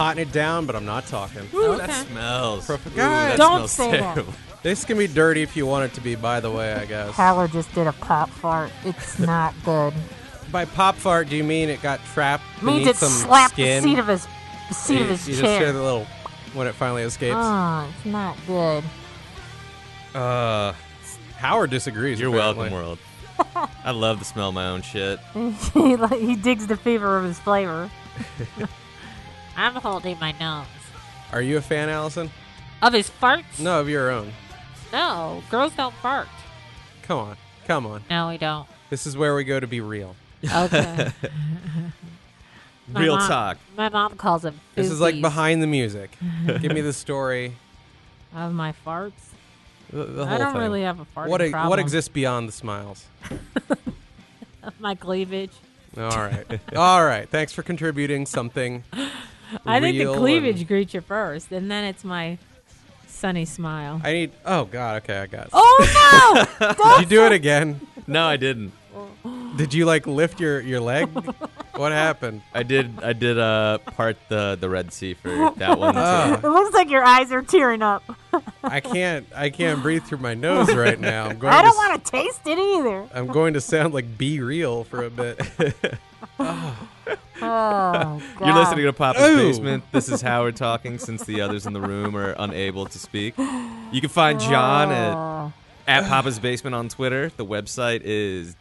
potting it down, but I'm not talking. Ooh, Okay. that smells. Perfect. Ooh, Guys, that Don't smells say that. terrible. This can be dirty if you want it to be, by the way, I guess. Tyler just did a pop fart. It's not good. By pop fart, do you mean it got trapped Means beneath it some slapped skin? the seat of his you just hear chair. the little when it finally escapes. Oh, it's not good. Howard disagrees. You're apparently. welcome, world. I love the smell of my own shit. He digs the fever of his flavor. I'm holding my nose. Are you a fan, Allison? Of his farts? No, of your own. No, girls don't fart. Come on. No, we don't. This is where we go to be real. Okay. My Real mom- talk. My mom calls them This is like foofies. behind the music. Give me the story. Of my farts? The whole I don't thing. really have a farting What problem. exists beyond the smiles? Of my cleavage. All right. All right. Thanks for contributing something. I think the real cleavage and- greets you first, and then it's my sunny smile. I need. Oh God. Okay, I got it. Oh no! Did you do it again? No, I didn't. Did you like lift your leg? What happened? I did part the Red Sea for that one. Ah. It looks like your eyes are tearing up. I can't breathe through my nose right now. I don't want to taste it either. I'm going to sound like Be Real for a bit. Oh, God. You're listening to Papa's Ooh. Basement. This is Howard talking since the others in the room are unable to speak. You can find John at Papa's Basement on Twitter. The website is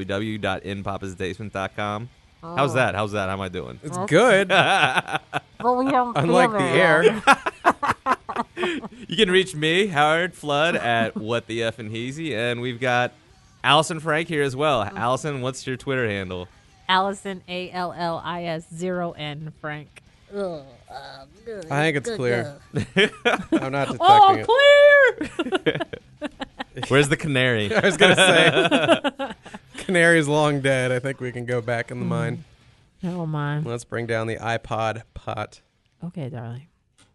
www.inpapasbasement.com. How's that? How am I doing? It's good. But we don't Unlike feel the very air. well. You can reach me, Howard Flood, at What the F and Heezy, and we've got Allison Frank here as well. Allison, what's your Twitter handle? Allison, ALLIS 0N Frank. I think it's clear. I'm not detecting Oh, it. clear! Where's the canary? I was gonna say, Canary's long dead. I think we can go back in the mine. Oh, my. Let's bring down the iPod pot. Okay, darling.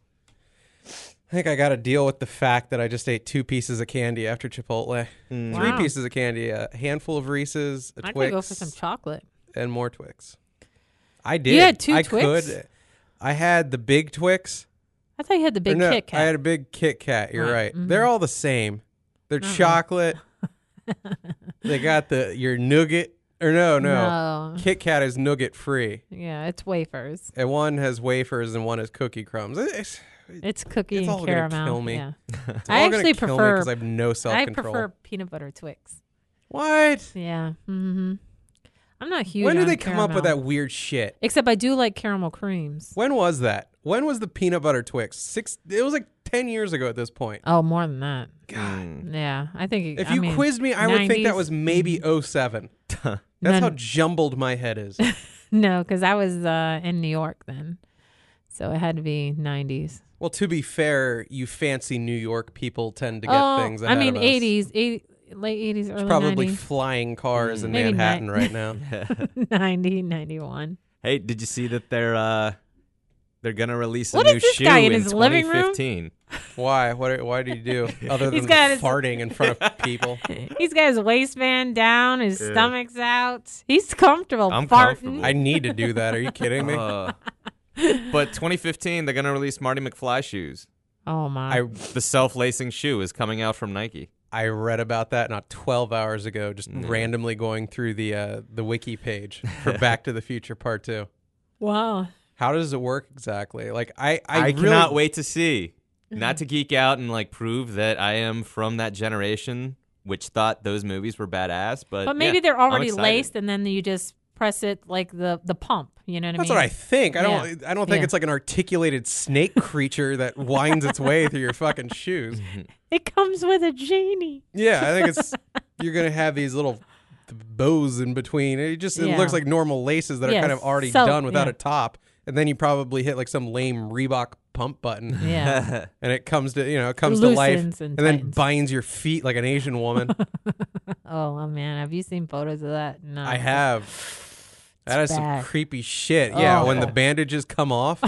I think I got to deal with the fact that I just ate 2 pieces of candy after Chipotle. 3 Wow. pieces of candy, a handful of Reese's, a I Twix, could go for some chocolate. and more Twix. I did. You had 2 I Twix? could. I had the big Twix. I thought you had the big Or no, Kit Kat. I had a big Kit Kat. You're Right. right. They're all the same. They're chocolate. They got your nougat. Or no. No. Kit Kat is nougat free. Yeah, it's wafers. And one has wafers and one has cookie crumbs. It's cookie It's all and gonna caramel. kill me. Yeah. It's I all gonna actually kill me prefer. 'cause I have no I self-control. prefer peanut butter Twix. What? Yeah. Mm-hmm. I'm not huge. When did on they come up with caramel. that weird shit? Except I do like caramel creams. When was that? When was the peanut butter Twix? It was like 10 years ago at this point. Oh, more than that. God. Yeah, I think. If you quizzed me, I would think that 90s. was maybe 07. That's how jumbled my head is. No, because I was in New York then, so it had to be 90s. Well, to be fair, you fancy New York people tend to get things ahead I mean of us. 80s, late 80s, early Probably 90s, flying cars in Maybe Manhattan right now. 90, 91. Hey, did you see that they're gonna release a What new is this shoe guy in in his living room? 2015? Why? Why do you do other He's than got his- farting in front of people? He's got his waistband down, his stomach's out. He's comfortable. I'm farting. comfortable. I need to do that. Are you kidding me? But 2015, they're gonna release Marty McFly shoes. Oh my! The self-lacing shoe is coming out from Nike. I read about that not 12 hours ago, just randomly going through the wiki page for Back to the Future Part 2. Wow. How does it work exactly? Like I I really, cannot wait to see. Not to geek out and like prove that I am from that generation which thought those movies were badass, but But maybe yeah, they're I'm already excited. laced, and then you just press it like the pump. You know what I mean? That's what I think. I don't think Yeah. it's like an articulated snake creature that winds its way through your fucking shoes. It comes with a genie. Yeah, I think it's you're gonna have these little bows in between. It Yeah. looks like normal laces that are Yes. kind of already So, done without yeah. a top, and then you probably hit like some lame Reebok pump button. Yeah. And it comes to life Loosens and then tightens. binds your feet like an Asian woman. Oh man, have you seen photos of that? No. I have. That is some bad. creepy shit. Yeah, Oh. when the bandages come off,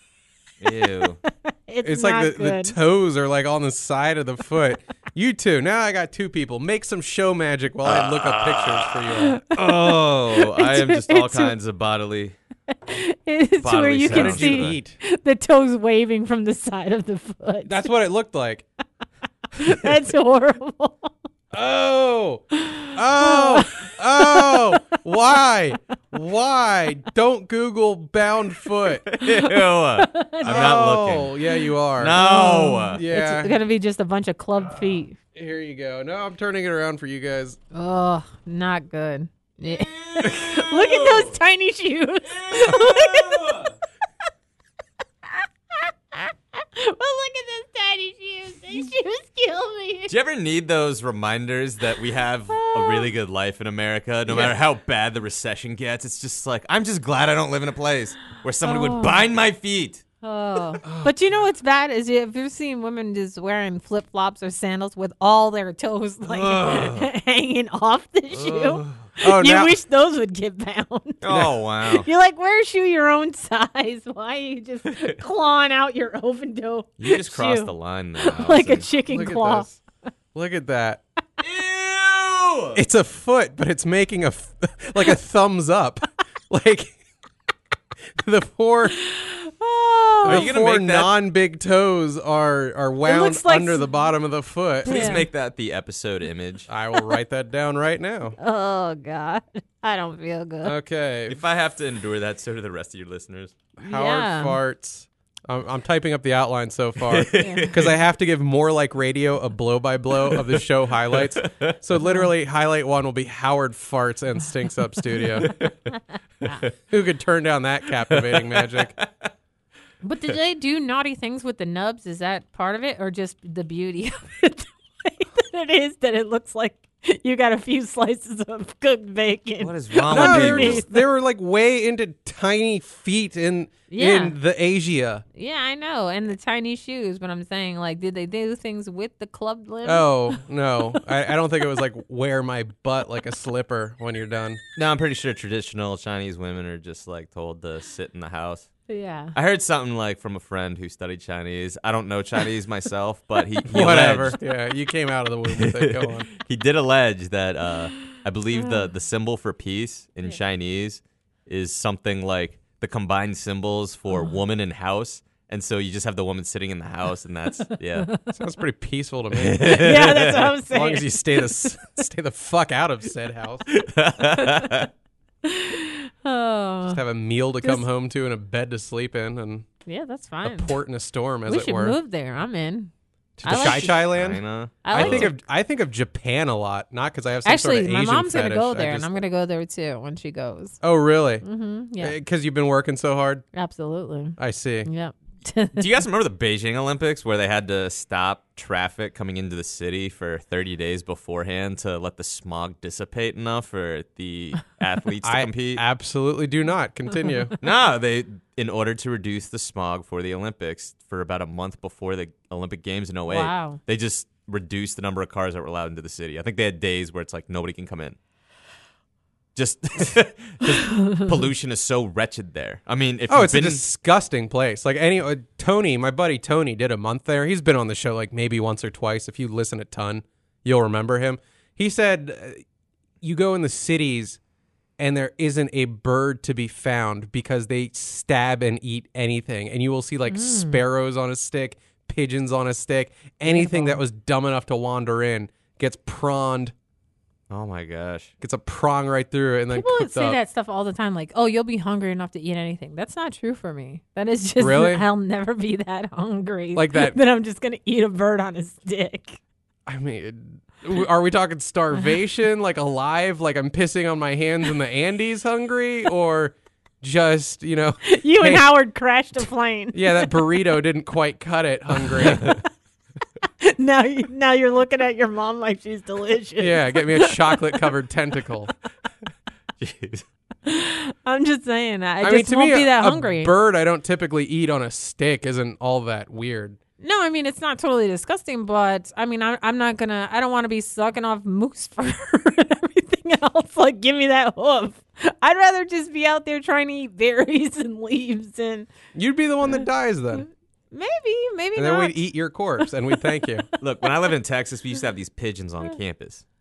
Ew. it's not like the good. toes are like on the side of the foot. You two. Now I got 2 people. Make some show magic while I look up pictures for you. Oh, I am just all it's- kinds of bodily It's Bodily where you sounds. can What did you see eat? the toes waving from the side of the foot. That's what it looked like. That's horrible. Oh, why? Don't Google bound foot. Ew. I'm not looking. Yeah, you are. No. Yeah. It's gonna be just a bunch of club feet. Here you go. No, I'm turning it around for you guys. Oh, not good. Yeah. Look at those tiny shoes. Look at those. Well, look at those tiny shoes. These shoes kill me. Do you ever need those reminders that we have a really good life in America, no matter how bad the recession gets? It's just like, I'm just glad I don't live in a place where somebody would bind my feet. Oh, but you know what's bad is if you've seen women just wearing flip flops or sandals with all their toes like hanging off the shoe. Oh, You now wish those would get bound. Oh, wow. You're like, wear a shoe your own size. Why are you just clawing out your open toe? You just crossed shoe? the line there. Like a Allison. chicken look claw. at this. Look at that. Ew! It's a foot, but it's making like a thumbs up. Like the four. Oh, Are The you gonna four make that- non-big toes are wound looks like under the bottom of the foot. Please Yeah. make that the episode image. I will write that down right now. oh God, I don't feel good. Okay. If I have to endure that, so do the rest of your listeners. Howard Yeah. farts. I'm typing up the outline so far because I have to give More Like Radio a blow-by-blow of the show highlights. So literally, highlight one will be Howard farts and stinks up studio. Who could turn down that captivating magic? But did they do naughty things with the nubs? Is that part of it, or just the beauty of it? The way that it is that it looks like you got a few slices of cooked bacon. What is wrong No, with you? they were like way into tiny feet in the Asia. Yeah, I know, and the tiny shoes. But I'm saying, like, did they do things with the club limb? Oh no, I don't think it was like wear my butt like a slipper when you're done. No, I'm pretty sure traditional Chinese women are just like told to sit in the house. Yeah. I heard something like from a friend who studied Chinese. I don't know Chinese myself, but he Whatever. alleged- Yeah, you came out of the womb with it. Go on. he did allege that I believe the symbol for peace in Chinese is something like the combined symbols for woman and house. And so you just have the woman sitting in the house, and that's Sounds pretty peaceful to me. Yeah, that's what I'm As long saying. as you stay the fuck out of said house. Oh, Just have a meal to come home to and a bed to sleep in and yeah, that's a fine. port in a storm, as We it should were. move there. I'm in. To I like Chai Chai Land. China. I think of Japan a lot, not because I have some Actually, sort of my Asian mom's gonna fetish. go I there, and just- I'm gonna go there too when she goes. Oh, really? Yeah, Because you've been working so hard. absolutely. I see. Yep. Do you guys remember the Beijing Olympics where they had to stop traffic coming into the city for 30 days beforehand to let the smog dissipate enough for the athletes to I compete? absolutely do not. Continue. No, in order to reduce the smog for the Olympics for about a month before the Olympic Games in 08, Wow. they just reduced the number of cars that were allowed into the city. I think they had days where it's like nobody can come in. Just 'cause pollution is so wretched there. I mean, if Oh, you've it's a been disgusting place. Like Tony, my buddy Tony, did a month there. He's been on the show like maybe once or twice. If you listen a ton, you'll remember him. He said, you go in the cities and there isn't a bird to be found because they stab and eat anything. And you will see like sparrows on a stick, pigeons on a stick, anything that was dumb enough to wander in gets prawned, oh my gosh. gets a prong right through it and then People cooked say up. that stuff all the time, like, "Oh, you'll be hungry enough to eat anything." That's not true for me. That is just Really? I'll never be that hungry. Like that- that I'm just gonna eat a bird on a stick. I mean, are we talking starvation, like alive, like I'm pissing on my hands in the Andes hungry, or just, You Hey. and Howard crashed a plane. yeah, that burrito didn't quite cut it hungry. now you're looking at your mom like she's delicious. Yeah, get me a chocolate-covered tentacle. Jeez. I'm just saying, I mean, just to won't me, be that a hungry. bird I don't typically eat on a stick isn't all that weird. No, I mean, it's not totally disgusting, but I mean, I'm not gonna, I don't want to be sucking off moose fur and everything else. Like, give me that hoof. I'd rather just be out there trying to eat berries and leaves and You'd be the one that dies then, maybe and not. then we'd eat your corpse, and we'd thank you. Look, when I lived in Texas, we used to have these pigeons on campus.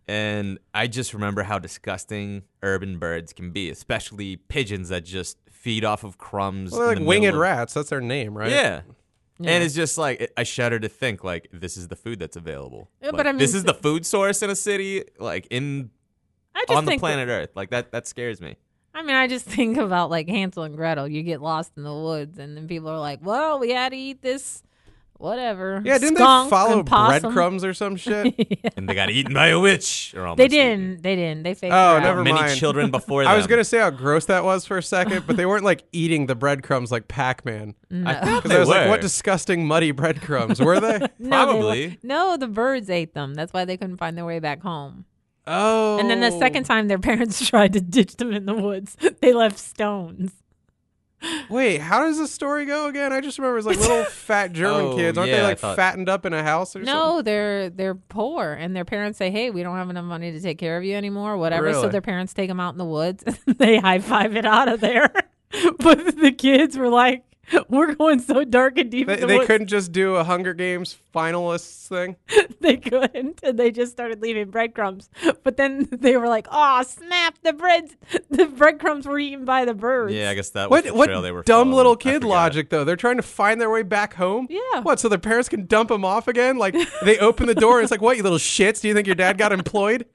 And I just remember how disgusting urban birds can be, especially pigeons that just feed off of crumbs. Well, they're in like the winged middle of- rats. That's their name, right? Yeah. Yeah. And it's just like, I shudder to think, like, this is the food that's available. Yeah, Like, but I mean, this is the food source in a city, like, I just on the think planet Earth. Like, that scares me. I mean, I just think about like Hansel and Gretel. You get lost in the woods, and then people are like, "Well, we had to eat this, whatever." Yeah, didn't skunk they follow and possum." breadcrumbs or some shit? And they got eaten by a witch. Or almost They eaten. didn't. They faked Oh, her out. never Many mind. children before them. I was gonna say how gross that was for a second, but they weren't like eating the breadcrumbs like Pac-Man. No. I thought Because they I was like, were. what disgusting muddy breadcrumbs were they? No, they Probably. were- no, the birds ate them. That's why they couldn't find their way back home. Oh. And then the second time their parents tried to ditch them in the woods, they left stones. Wait, how does the story go again? I just remember it was like little fat German Oh, kids. Aren't yeah, they I like thought- fattened up in a house or something? No, they're poor, and their parents say, "Hey, we don't have enough money to take care of you anymore, whatever." So Really? their parents take them out in the woods. And they high five it out of there, but the kids were like, "We're going so dark and deep." They, in the they woods." couldn't just do a Hunger Games finalists thing? They couldn't, and they just started leaving breadcrumbs. But then they were like, "Oh, snap! The breadcrumbs were eaten by the birds." Yeah, I guess that was What the trail they were dumb following. little I kid forgot. logic, though? They're trying to find their way back home? Yeah. What, so their parents can dump them off again? Like, they open the door and it's like, what, you little shits? Do you think your dad got employed?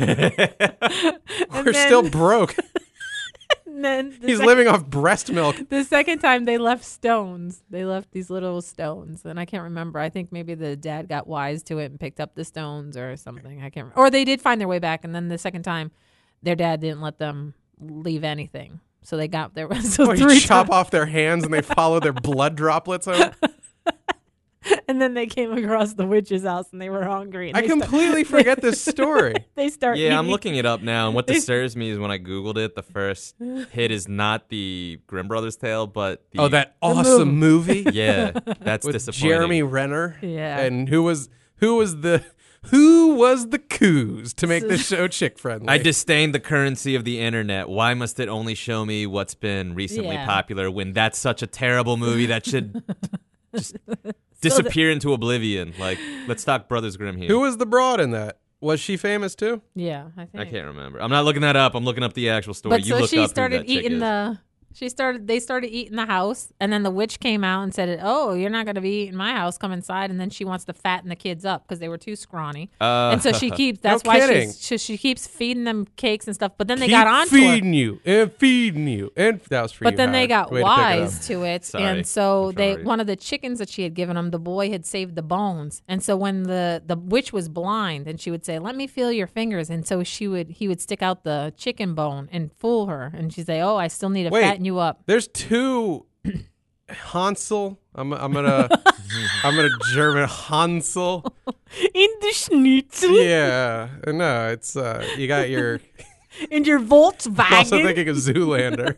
We're then- still broke. And then He's living off breast milk. The second time they left stones. They left these little stones. And I can't remember. I think maybe the dad got wise to it and picked up the stones or something. I can't remember. Or they did find their way back. And then the second time, their dad didn't let them leave anything. So they got there. So What, you three chop times. off their hands and they follow their blood droplets home? And then they came across the witch's house and they were hungry. And I they start- completely forget this story. They start Yeah, I'm eating- looking it up now, and what disturbs me is when I Googled it, the first hit is not the Grimm Brothers tale, but the... Oh, that awesome movie Yeah, that's with disappointing. Jeremy Renner. Yeah. And who was the coos to make this show chick friendly? I disdain the currency of the internet. Why must it only show me what's been recently Yeah. popular when that's such a terrible movie that should just disappear into oblivion? Like, let's talk Brothers Grimm here. Who was the broad in that? Was she famous too? Yeah, I think. I can't remember. I'm not looking that up. I'm looking up the actual story. But You so look she up who started that chick eating is. they started eating the house, and then the witch came out and said, "Oh, you're not going to be eating my house. Come inside." And then she wants to fatten the kids up because they were too scrawny, and so she keeps. That's No why kidding. she keeps feeding them cakes and stuff. But then they got Keep onto her. feeding you and feeding you, and that was for you. But then they Howard. got Way to pick it up. wise to it, Sorry. and so I'm they sorry. one of the chickens that she had given him, the boy had saved the bones, and so when the witch was blind, and she would say, "Let me feel your fingers," and so he would stick out the chicken bone and fool her, and she'd say, "Oh, I still need to Wait. fatten you up." There's two Hansel. I'm gonna German Hansel. In the schnitzel, Yeah, no, it's you got your. in your I'm also Volkswagen. thinking of Zoolander.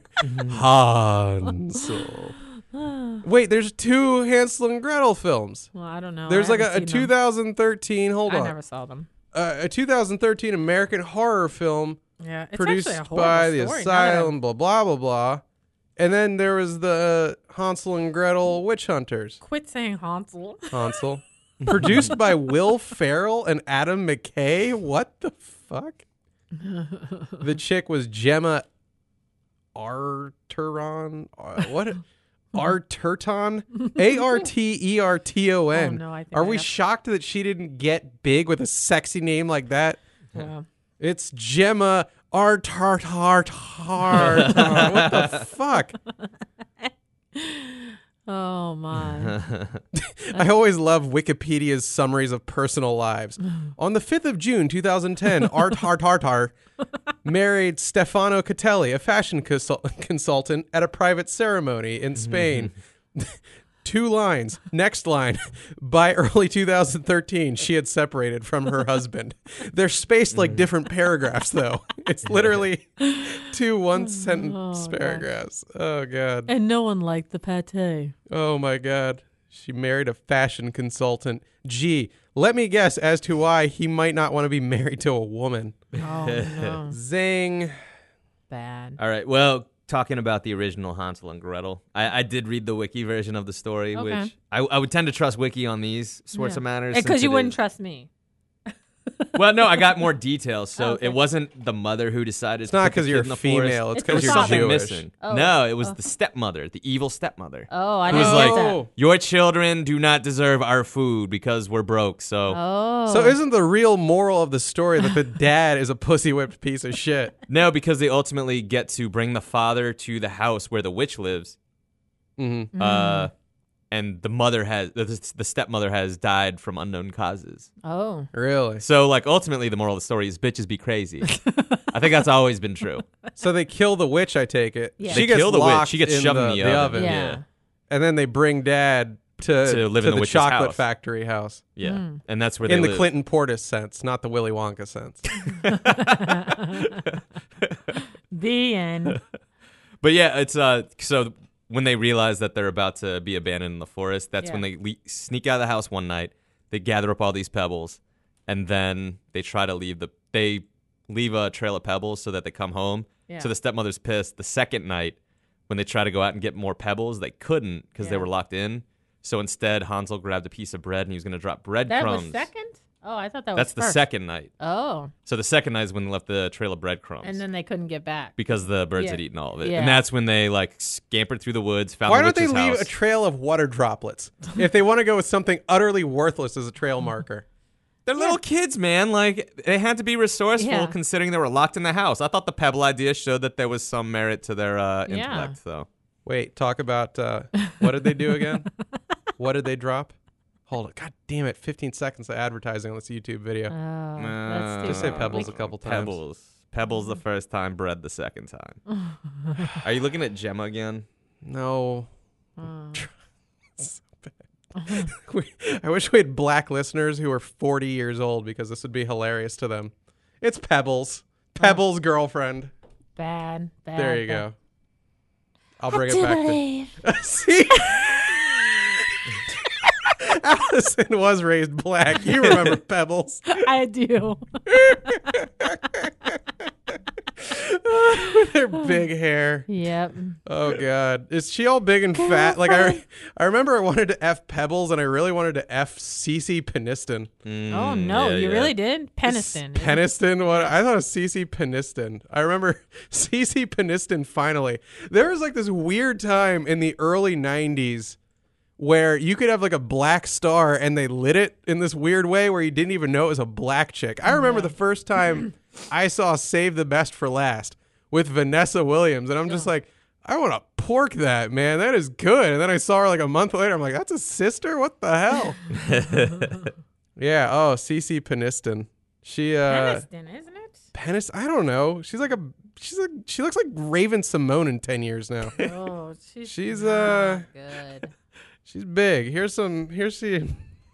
Hansel. Wait, there's two Hansel and Gretel films. Well, I don't know. There's I like a haven't seen them. 2013. Hold I on. never saw them. A 2013 American horror film Yeah, it's produced actually a horrible by the story, now that Asylum, blah, blah, blah, blah. And then there was the Hansel and Gretel Witch Hunters. Quit saying Hansel. Hansel. Produced by Will Ferrell and Adam McKay. What the fuck? The chick was Gemma Arterton. What? Arterton? Arterton. Oh, no, I think Are I we have- shocked that she didn't get big with a sexy name like that? Yeah. It's Gemma Arterton. What the fuck? Oh my. I always love Wikipedia's summaries of personal lives. On the 5th of June, 2010, Art married Stefano Catelli, a fashion consultant, at a private ceremony in Spain. 2 lines. Next line. By early 2013, she had separated from her husband. They're spaced like different paragraphs, though. It's literally 2 one-sentence paragraphs. Oh, God. And no one liked the pate. Oh my God. She married a fashion consultant. Gee, let me guess as to why he might not want to be married to a woman. Oh no. Zing. Bad. All right, well, talking about the original Hansel and Gretel, I did read the wiki version of the story, Okay. which I would tend to trust wiki on these sorts of matters. Because since you it wouldn't is- trust me. Well, no, I got more details. So Okay. it wasn't the mother who decided. It's not because because you're a female. It's because the you're father. Jewish. missing. Oh. No, it was the stepmother, the evil stepmother. Oh, I Who didn't was get like, that. your children do not deserve our food because we're broke. So Oh. So isn't the real moral of the story that the dad is a pussy whipped piece of shit? no, because they ultimately get to bring the father to the house where the witch lives. Mm-hmm. And the mother has the stepmother has died from unknown causes. Oh. Really? So like ultimately the moral of the story is bitches be crazy. I think that's always been true. So they kill the witch, I take it. Yeah. She They gets kill the witch. locked She gets in shoved in the oven. Yeah. And then they bring dad to live in the witch's chocolate house. factory house. Yeah. And that's where they In the live. Clinton Portis sense, not the Willy Wonka sense. The end. But yeah, it's so when they realize that they're about to be abandoned in the forest, that's when they sneak out of the house one night. They gather up all these pebbles, and then they try to leave a trail of pebbles so that they come home. Yeah. So the stepmother's pissed. The second night, when they try to go out and get more pebbles, they couldn't because they Yeah. were locked in. So instead, Hansel grabbed a piece of bread and he was going to drop That breadcrumbs. was second? Oh, I thought that That's was the first. second night. Oh. So the second night is when they left the trail of breadcrumbs. And then they couldn't get back. because the birds Yeah. had eaten all of it. Yeah. And that's when they like scampered through the woods, found Why the don't they witch's leave house. a trail of water droplets if they want to go with something utterly worthless as a trail marker? They're little kids, man. Like they had to be resourceful Yeah. considering they were locked in the house. I thought the pebble idea showed that there was some merit to their intellect, though. Wait, talk about what did they do again? What did they drop? Hold on. God damn it. 15 seconds of advertising on this YouTube video. Oh, that's too Just say bad. pebbles a couple times. Pebbles the first time, bread the second time. Are you looking at Gemma again? No. Oh. I wish we had black listeners who were 40 years old because this would be hilarious to them. It's Pebbles. Pebbles' girlfriend. Bad. There you bad. go. I'll bring it back to. See? Allison was raised black. You remember Pebbles. I do. With her big hair. Yep. Oh God, is she all big and fat? Like I remember I wanted to F Pebbles and I really wanted to F Cece Peniston. Oh no, you really did? Peniston. Peniston? What? I thought it was Cece Peniston. I remember Cece Peniston. Finally, there was like this weird time in the early '90s where you could have like a black star and they lit it in this weird way where you didn't even know it was a black chick. I remember the first time I saw Save the Best for Last with Vanessa Williams, and I'm just like, I want to pork that, man. That is good. And then I saw her like a month later. I'm like, that's a sister? What the hell? Yeah. Oh, Cece Peniston. She Peniston, isn't it? I don't know. She looks like Raven Simone in 10 years now. Oh, She's not good. She's big. Here's Peniston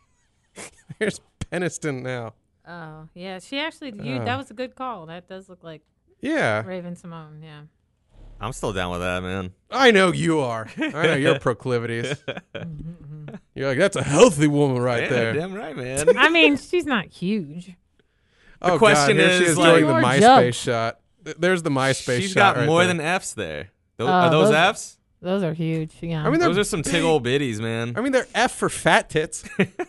now. Oh yeah, she actually. That was a good call. That does look like Yeah. Raven Simone. Yeah. I'm still down with that, man. I know you are. I know your proclivities. You're like, that's a healthy woman right Yeah, there. damn right, man. I mean, she's not huge. Oh, question God, here she is, is like- doing the Or MySpace jump. shot. There's the MySpace She's shot got right more there. than F's there. Oh, Are those those- F's? Those are huge. Yeah. I mean, they're Those are some tig old bitties, man. I mean, they're F for fat tits.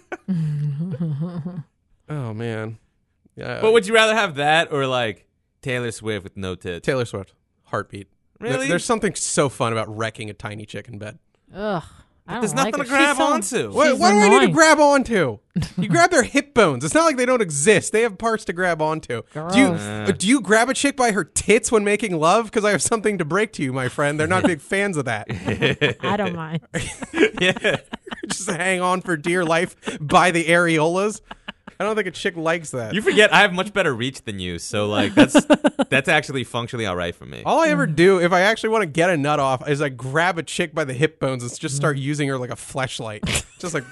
Oh man. Yeah. But would you rather have that or like Taylor Swift with no tits? Taylor Swift, heartbeat. Really? There's something so fun about wrecking a tiny chick in bed. Ugh. I don't There's like nothing to her. grab She's so- onto. What, she's what do I need to annoying. grab onto? You grab their hip bones. It's not like they don't exist. They have parts to grab onto. Gross. Do you grab a chick by her tits when making love? Because I have something to break to you, my friend. They're not big fans of that. I don't mind. Yeah. Just hang on for dear life by the areolas. I don't think a chick likes that. You forget I have much better reach than you, so like that's actually functionally all right for me. All I ever do, if I actually want to get a nut off, is I grab a chick by the hip bones and just start using her like a fleshlight. Just like,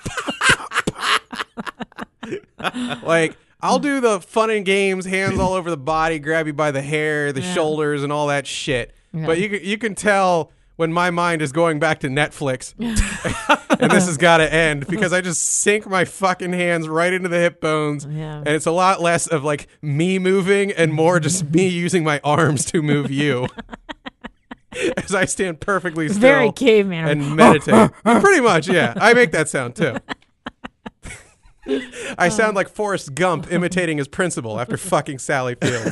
like I'll do the fun and games, hands all over the body, grab you by the hair, the shoulders, and all that shit. Yeah. But you can tell when my mind is going back to Netflix, and this has got to end because I just sink my fucking hands right into the hip bones, Yeah. and it's a lot less of like me moving and more just me using my arms to move you. As I stand perfectly still Very caveman. and meditate. Pretty much, yeah. I make that sound too. I sound like Forrest Gump imitating his principal after fucking Sally Field.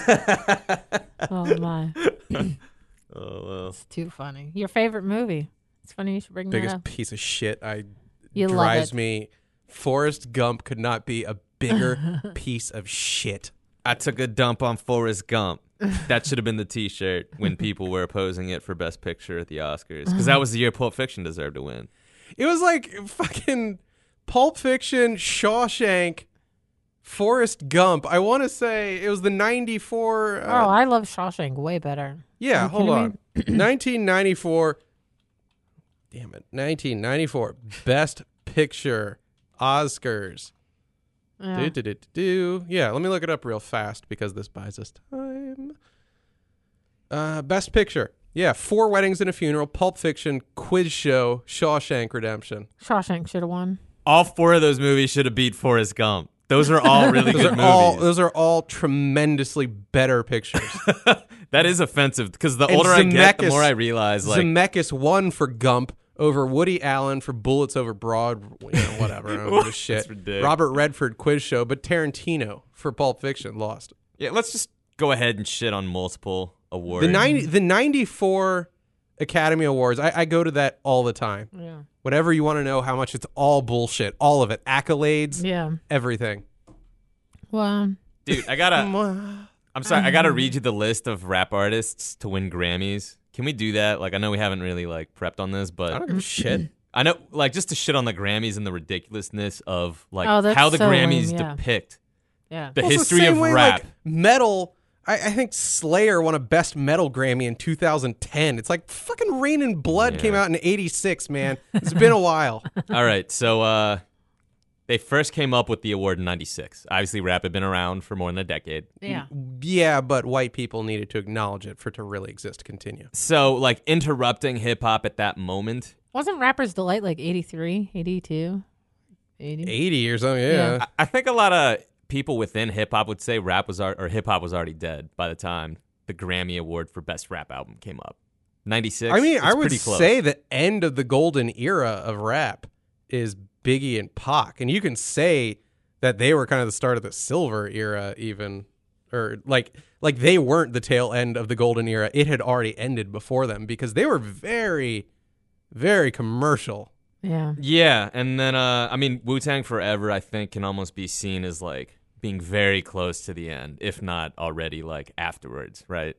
Oh my, Oh, well. it's too funny. Your favorite movie? It's funny you should bring that Biggest up. piece of shit. You love Drives it. me. Forrest Gump could not be a bigger piece of shit. I took a dump on Forrest Gump. That should have been the T-shirt when people were opposing it for Best Picture at the Oscars, because that was the year Pulp Fiction deserved to win. It was like fucking Pulp Fiction, Shawshank, Forrest Gump. I want to say it was the 94. Oh, I love Shawshank way better. Yeah, Are you hold kidding on. 1994. Damn it. 1994. Best Picture Oscars. Yeah. Yeah, let me look it up real fast because this buys us time. Best Picture. Yeah, Four Weddings and a Funeral, Pulp Fiction, Quiz Show, Shawshank Redemption. Shawshank should have won. All four of those movies should have beat Forrest Gump. Those are all really good movies. Those are all tremendously better pictures. That is offensive because the And older I get, the Zemeckis- more I realize like Zemeckis won for Gump over Woody Allen for Bullets Over Broad, whatever. I don't know, That's shit. ridiculous. Robert Redford Quiz Show, but Tarantino for Pulp Fiction lost. yeah, let's just go ahead and shit on multiple awards. The 94 Academy Awards, I go to that all the time. Yeah. Whatever you want to know how much it's all bullshit. All of it. Accolades, Yeah. everything. Well, Dude, I'm sorry, I gotta read you the list of rap artists to win Grammys. Can we do that? Like, I know we haven't really like prepped on this, I but don't give a shit. I know, like, just to shit on the Grammys and the ridiculousness of like Oh, that's how the so Grammys lame, yeah. depict yeah. the Well, it's history same of way, rap. like, metal. I think Slayer won a Best Metal Grammy in 2010. It's like fucking Rain and Blood Yeah. came out in 86, man. It's been a while. All right, so they first came up with the award in '96. Obviously, rap had been around for more than a decade. Yeah. Yeah, but white people needed to acknowledge it for it to really exist to continue. So, like, interrupting hip hop at that moment. Wasn't Rapper's Delight like 83, 82, 80? 80 or something, Yeah. yeah. I think a lot of people within hip hop would say hip hop was already dead by the time the Grammy Award for Best Rap Album came up. '96. I mean, it's I would pretty close. say the end of the golden era of rap is Biggie and Pac. And you can say that they were kind of the start of the silver era even. Or like they weren't the tail end of the golden era. It had already ended before them because they were very, very commercial. Yeah. Yeah, and then I mean, Wu-Tang Forever, I think, can almost be seen as like being very close to the end, if not already like afterwards, right?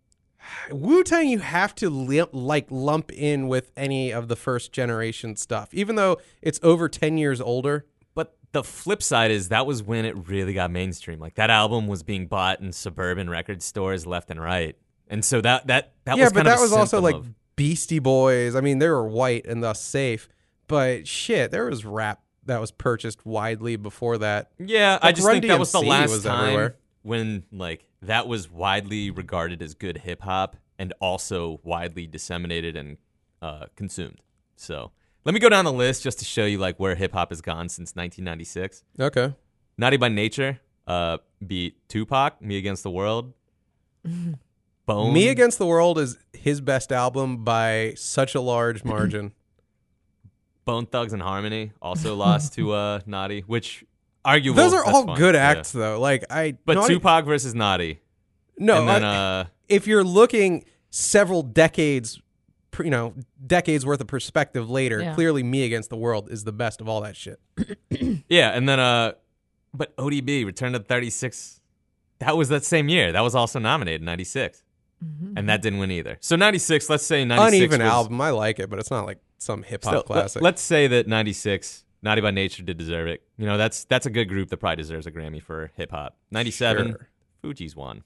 Wu-Tang you have to lump in with any of the first generation stuff, even though it's over 10 years older. But the flip side is that was when it really got mainstream. Like that album was being bought in suburban record stores left and right, and so that Yeah, was but kind of that a was also symptom like of- Beastie Boys. I mean, they were white and thus safe, but shit, there was rap that was purchased widely before that. Yeah, I Like, just Run think that was the DMC last was time everywhere. when like that was widely regarded as good hip hop and also widely disseminated and consumed. So let me go down the list just to show you like where hip hop has gone since 1996. Okay. Naughty by Nature beat Tupac, Me Against the World. Bone. Me Against the World is his best album by such a large margin. Bone Thugs and Harmony also lost to Naughty, which arguable. Those are that's all fine, good yeah. acts, though. Like But Naughty- Tupac versus Naughty. no. and then if you're looking several decades, decades worth of perspective later, Yeah. clearly Me Against the World is the best of all that shit. yeah, and then but ODB Return to 36. That was that same year. That was also nominated in 96. And that didn't win either. So 96, let's say 96 Uneven was, album, I like it, but it's not like some hip hop Still, classic. let's say that 96, Naughty by Nature did deserve it. You know, that's a good group that probably deserves a Grammy for hip hop. 97, Sure. Fuji's won.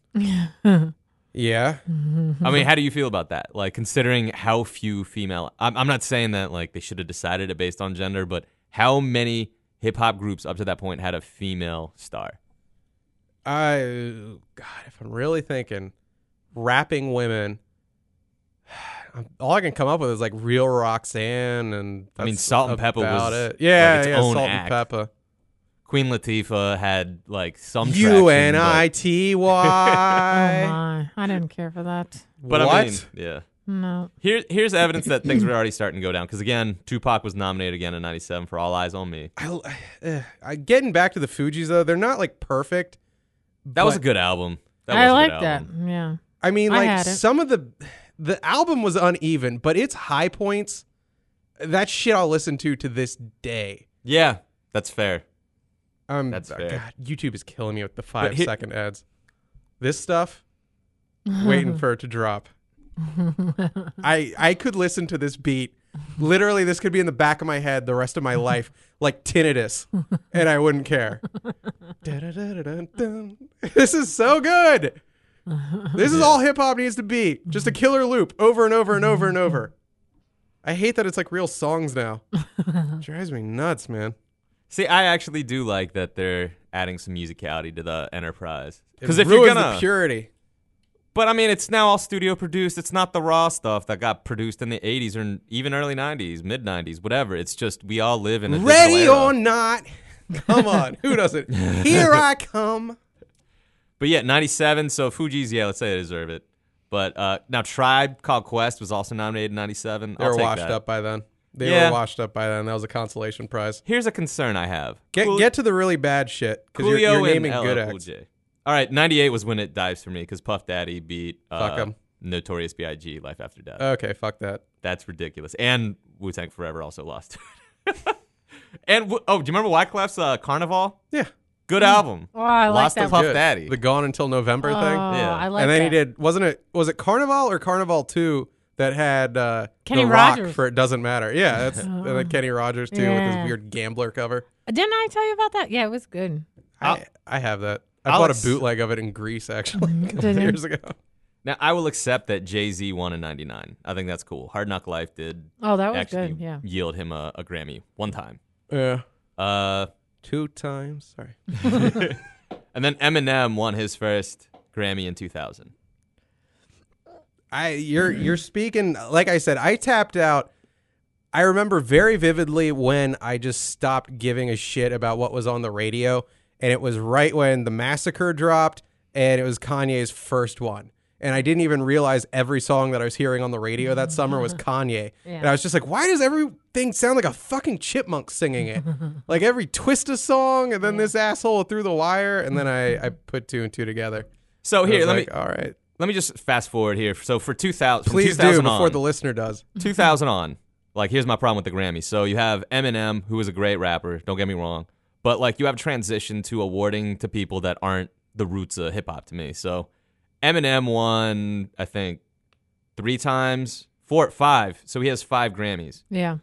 Yeah. I mean, how do you feel about that? Like, considering how few female... I'm not saying that, like, they should have decided it based on gender, but how many hip-hop groups up to that point had a female star? God, if I'm really thinking, rapping women, all I can come up with is like Real Roxanne, and I mean, that's Salt and Pepper about was, it. Yeah, like, its yeah, own Salt act. and Pepper. Queen Latifah had, like, some traction, but- UNITY. Oh my. I didn't care for that. But What? I mean, yeah. No. Here's evidence that things were already starting to go down. Because again, Tupac was nominated again in '97 for All Eyes on Me. Getting back to the Fugees though, they're not like perfect. That was a but- good album. I like that. that. Yeah. I mean, I like had it. some of the album was uneven, but its high points, that shit I'll listen to this day. Yeah, that's fair. That's fair. God, YouTube is killing me with the But 5-second ads. This stuff, waiting for it to drop. I could listen to this beat. Literally, this could be in the back of my head the rest of my life, like tinnitus, and I wouldn't care. Da-da-da-da-dun-dun. This is so good. This is all hip hop needs to be. Just a killer loop over and over and over and over. I hate that it's like real songs now. Drives me nuts, man. See, I actually do like that they're adding some musicality to the Enterprise. Because if it you're ruins gonna, the purity. but I mean, it's now all studio produced. It's not the raw stuff that got produced in the '80s or even early '90s, mid '90s, whatever. It's just we all live in a Ready digital era. or not. Come on. Who doesn't? Here I come. But yeah, '97. So Fugees, yeah, let's say they deserve it. But now Tribe Called Quest was also nominated in '97. They were washed up by then. They Yeah. were washed up by then. That was a consolation prize. Here's a concern I have. Get to the really bad shit because you're Coolio naming and good LL Cool acts. J. All right, '98 was when it dives for me because Puff Daddy beat Fuck 'em. Notorious B.I.G. Life After Death. Okay, fuck that. That's ridiculous. And Wu-Tang Forever also lost. And do you remember Wyclef's Carnival? Yeah. Good album. Oh, I like Lost that to Puff Good. Daddy. The Gone Until November Oh, thing. Yeah. I like And then that. he did, was it Carnival or Carnival 2 that had Kenny The Rock Rogers. for It Doesn't Matter? Yeah, that's and then Kenny Rogers too with Yeah. his weird gambler cover. Didn't I tell you about that? Yeah, it was good. I have that. I I'll bought ex- a bootleg of it in Greece actually a couple Did you? years ago. Now, I will accept that Jay-Z won in '99. I think that's cool. Hard Knock Life did Oh, that was actually good. Yeah. yield him a Grammy one time. Yeah. 2 times. Sorry. And then Eminem won his first Grammy in 2000. You're speaking like I said, I tapped out. I remember very vividly when I just stopped giving a shit about what was on the radio, and it was right when The Massacre dropped and it was Kanye's first one. And I didn't even realize every song that I was hearing on the radio that summer was Kanye. Yeah. And I was just like, why does everything sound like a fucking chipmunk singing it? Like every Twista song and then this asshole through the wire. And then I put 2 and 2 together. So I here, was let like, me all right. let me just fast forward here. So for 2000, from Please 2000 do before on, the listener does. 2000 on. Like, here's my problem with the Grammys. So you have Eminem, who is a great rapper. Don't get me wrong, but like you have transition to awarding to people that aren't the roots of hip hop to me. So Eminem won, I think, 3 times, 5. So he has 5 Grammys. Yeah.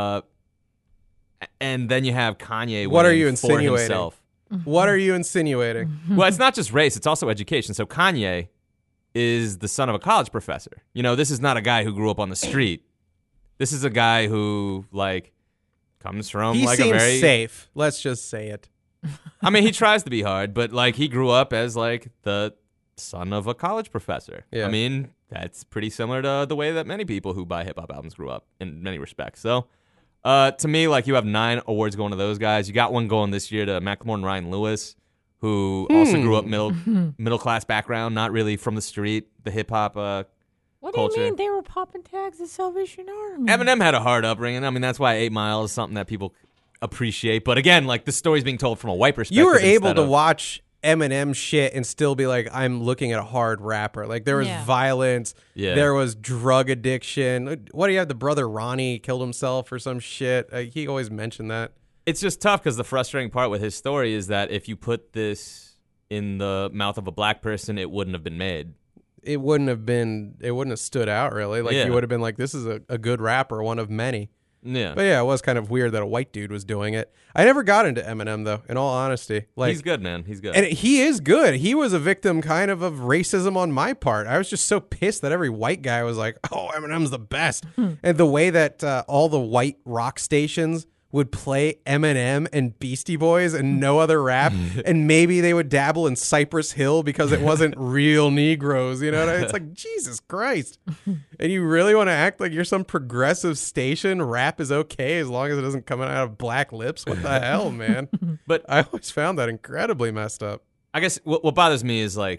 And then you have Kanye. What are winning you for insinuating? himself. What are you insinuating? Well, it's not just race; it's also education. So Kanye is the son of a college professor. You know, this is not a guy who grew up on the street. This is a guy who like comes from He like seems a very safe. Let's just say it. I mean, he tries to be hard, but like he grew up as like the son of a college professor. Yeah. I mean, that's pretty similar to the way that many people who buy hip hop albums grew up in many respects. So, to me, like you have 9 awards going to those guys. You got one going this year to Macklemore and Ryan Lewis, who also grew up middle class background, not really from the street, the hip hop. What Culture. do you mean they were popping tags at Salvation Army? Eminem had a hard upbringing. I mean, that's why 8 Mile is something that people appreciate. But again, like the story's being told from a white perspective. You were able instead to of- watch Eminem shit and still be like, I'm looking at a hard rapper. Like there was Yeah. violence, Yeah. there was drug addiction. What do you have? The brother Ronnie killed himself or some shit. He always mentioned that. It's just tough because the frustrating part with his story is that if you put this in the mouth of a black person, it wouldn't have been made. It wouldn't have stood out really. Like Yeah. you would have been like, this is a good rapper, one of many. Yeah. But yeah, it was kind of weird that a white dude was doing it. I never got into Eminem though, in all honesty. Like He's good, man. He's good. and he is good. He was a victim kind of racism on my part. I was just so pissed that every white guy was like, oh, Eminem's the best. And the way that all the white rock stations would play Eminem and Beastie Boys and no other rap. And maybe they would dabble in Cypress Hill because it wasn't real Negroes. You know, it's like, Jesus Christ. And you really want to act like you're some progressive station? Rap is okay as long as it doesn't come out of black lips? What the hell, man? But I always found that incredibly messed up. I guess what bothers me is like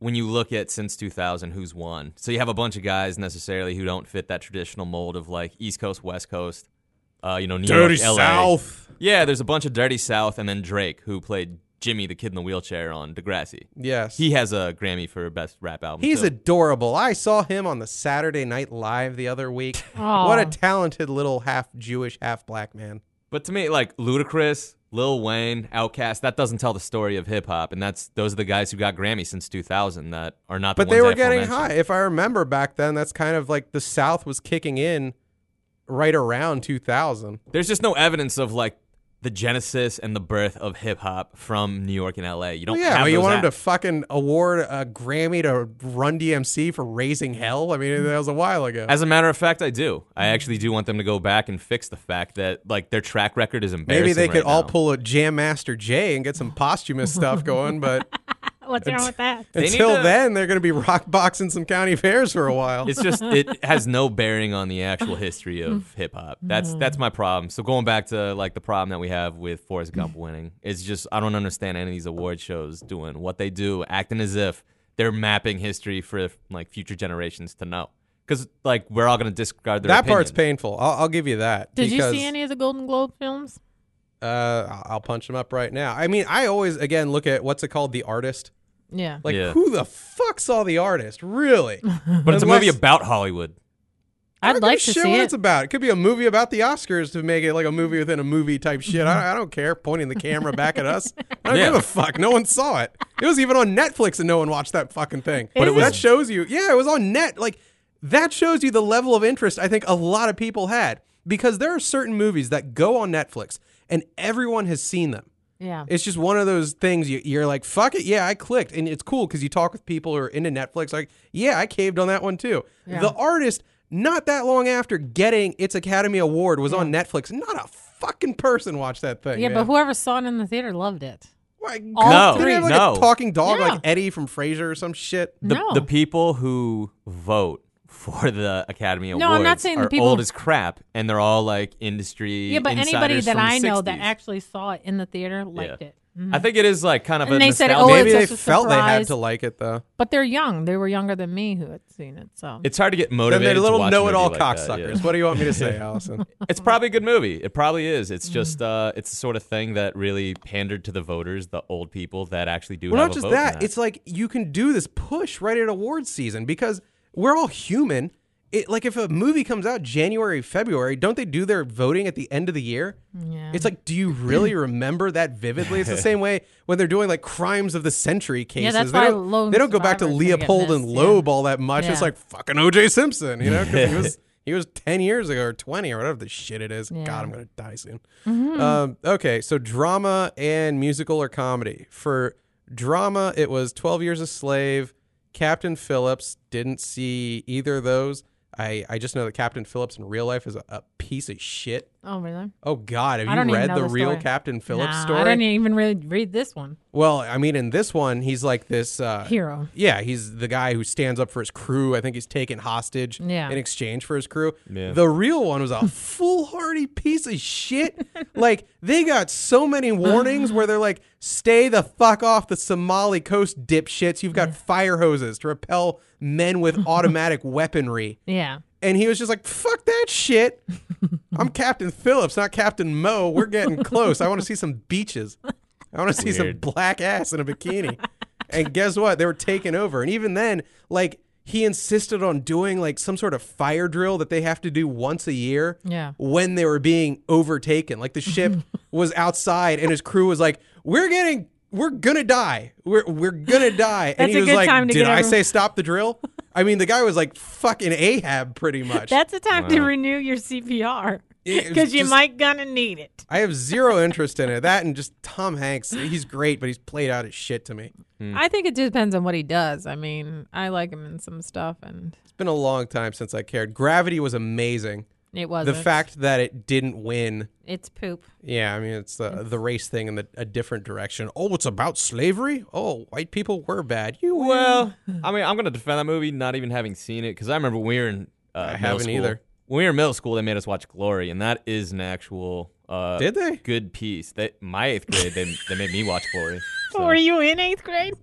when you look at since 2000, who's won? So you have a bunch of guys necessarily who don't fit that traditional mold of like East Coast, West Coast, New Dirty York, LA. South. Yeah, there's a bunch of Dirty South, and then Drake, who played Jimmy, the kid in the wheelchair on Degrassi. Yes. He has a Grammy for Best Rap Album. He's too. adorable. I saw him on the Saturday Night Live the other week. Aw. What a talented little half Jewish, half black man. But to me, like Ludacris, Lil Wayne, Outkast, that doesn't tell the story of hip hop, and those are the guys who got Grammy since 2000 that are not. But the they ones were getting aforementioned. high. If I remember back then, that's kind of like the South was kicking in right around 2000. There's just no evidence of like the genesis and the birth of hip hop from New York and LA. You don't. Well, yeah, have you those want him to acts. fucking award a Grammy to Run DMC for Raising Hell? I mean, that was a while ago. As a matter of fact, I do. I actually do want them to go back and fix the fact that like their track record is embarrassing. Maybe they could right all now. pull a Jam Master Jay and get some posthumous stuff going, but What's wrong with that? They need until to- then, they're going to be rock boxing some county fairs for a while. It's just it has no bearing on the actual history of hip hop. That's my problem. So going back to like the problem that we have with Forrest Gump winning, it's just I don't understand any of these award shows doing what they do, acting as if they're mapping history for like future generations to know. Because like we're all gonna disregard their That part's opinion. painful. I'll give you that. Did you because, see any of the Golden Globe films? I'll punch them up right now. I mean, I always again look at what's it called, The Artist. Yeah. Like, Yeah. who the fuck saw The Artist? Really? But it's a movie about Hollywood. I'd like to Shit see what it. it's about. It could be a movie about the Oscars to make it like a movie within a movie type shit. I don't care. Pointing the camera back at us. I don't Yeah. give a fuck. No one saw it. It was even on Netflix and no one watched that fucking thing. But it was- that shows you. Yeah, it was on net. Like that shows you the level of interest I think a lot of people had because there are certain movies that go on Netflix and everyone has seen them. Yeah. It's just one of those things you're like, fuck it. Yeah, I clicked. And it's cool because you talk with people who are into Netflix. Like, yeah, I caved on that one too. Yeah. The Artist, not that long after getting its Academy Award, was on Netflix. Not a fucking person watched that thing. Yeah, man. but whoever saw it in the theater loved it. Why, all did they have, three. like No. a talking dog Yeah. like Eddie from Frasier or some shit? No. The people who vote for the Academy No, Awards I'm not saying the are people- old as crap, and they're all like industry. Yeah, but anybody insiders that from the I know that 60s. actually saw it in the theater liked it. I think it is like kind of And a they said, nostalgia- "Oh, Maybe they it's such a felt they had surprise. to like it though. But they're young. They were younger than me who had seen it. So It's hard to get Then motivated. they're to little watch a know-it-all movie like that, cocksuckers. yeah. What do you want me to say, Allison? It's probably a good movie. It probably is. It's just it's the sort of thing that really pandered to the voters, the old people that actually do Well, have not a just vote in that. It's like you can do this push right at awards season because we're all human. Like if a movie comes out January, February, don't they do their voting at the end of the year? yeah. It's like, do you really remember that vividly? It's the same way when they're doing like crimes of the century cases. that's they why don't, Lone they don't go back to Survivor's gonna get Leopold and missed, Loeb all that much. It's Yeah. like fucking O.J. Simpson, you know? 'Cause he was 10 years ago or 20 or whatever the shit it is. Yeah. God, I'm going to die soon. Okay, so drama and musical or comedy. For drama, it was 12 Years a Slave, Captain Phillips. Didn't see either of those. I just know that Captain Phillips in real life is a piece of shit. Oh, really? Oh God, have I don't you even read know the the real story. Captain Phillips Nah, story? I didn't even really read this one. Well, I mean, in this one, he's like this Hero. Yeah, he's the guy who stands up for his crew. I think he's taken hostage Yeah. in exchange for his crew. Yeah. The real one was a foolhardy piece of shit. Like, they got so many warnings where they're like, stay the fuck off the Somali coast, dipshits. You've got fire hoses to repel men with automatic weaponry. Yeah. And he was just like, fuck that shit. I'm Captain Phillips, not Captain Mo. We're getting close. I want to see some beaches. I want to see some Weird. black ass in a bikini. And guess what? They were taking over. And even then, like, he insisted on doing like some sort of fire drill that they have to do once a year Yeah. when they were being overtaken. Like the ship was outside and his crew was like, we're gonna die. We're gonna die. And That's he a was good like, time to did get I everyone- say stop the drill? I mean, the guy was like fucking Ahab pretty much. That's the time to Wow. renew your CPR It was because you just- might gonna need it. I have zero interest in it. That and just Tom Hanks. He's great, but he's played out as shit to me. I think it depends on what he does. I mean, I like him in some stuff, and It's been a long time since I cared. Gravity was amazing. it was The fact that it didn't win. it's poop. Yeah, I mean, it's the race thing in a different direction. Oh, it's about slavery? Oh, white people were bad. You win. Well, I mean, I'm going to defend that movie, not even having seen it, because I remember when we were in middle haven't school. either. When we were in middle school, they made us watch Glory, and that is an actual Did they? good piece. My 8th grade, they made me watch Glory. So. Were you in 8th grade?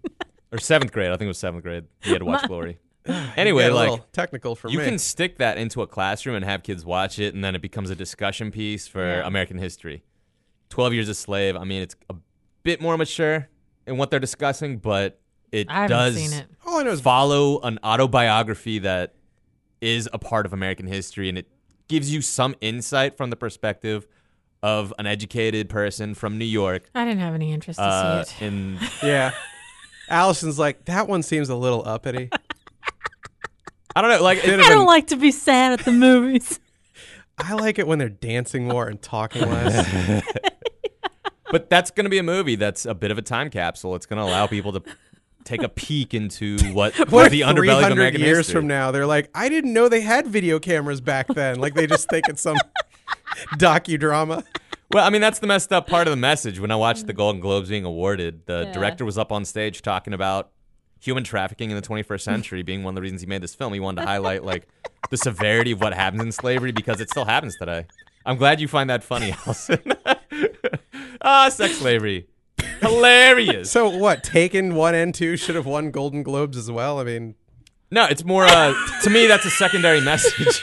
or 7th grade. I think it was 7th grade. He had to watch Glory. Anyway, Yeah, a like little technical for you me. can stick that into a classroom and have kids watch it, and then it becomes a discussion piece for Yeah. American history. 12 Years a Slave. I mean, it's a bit more mature in what they're discussing, but it I haven't does seen it. All I know is follow an autobiography that is a part of American history, and it gives you some insight from the perspective of an educated person from New York. I didn't have any interest to see it. And yeah. Allison's like, that one seems a little uppity. I don't know, like Could have I don't been- like to be sad at the movies. I like it when they're dancing more and talking less. but that's going to be a movie that's a bit of a time capsule. It's going to allow people to take a peek into what What the if underbelly of 300 American years history. from now, they're like, I didn't know they had video cameras back then. Like they just think it's some docudrama. Well, I mean, that's the messed up part of the message. When I watched the Golden Globes being awarded, the Yeah. director was up on stage talking about human trafficking in the 21st century being one of the reasons he made this film. He wanted to highlight like the severity of what happens in slavery because it still happens today. I'm glad you find that funny, Allison. Sex slavery. Hilarious. So what? Taken 1 and 2 should have won Golden Globes as well. I mean, No, it's more, to me, that's a secondary message.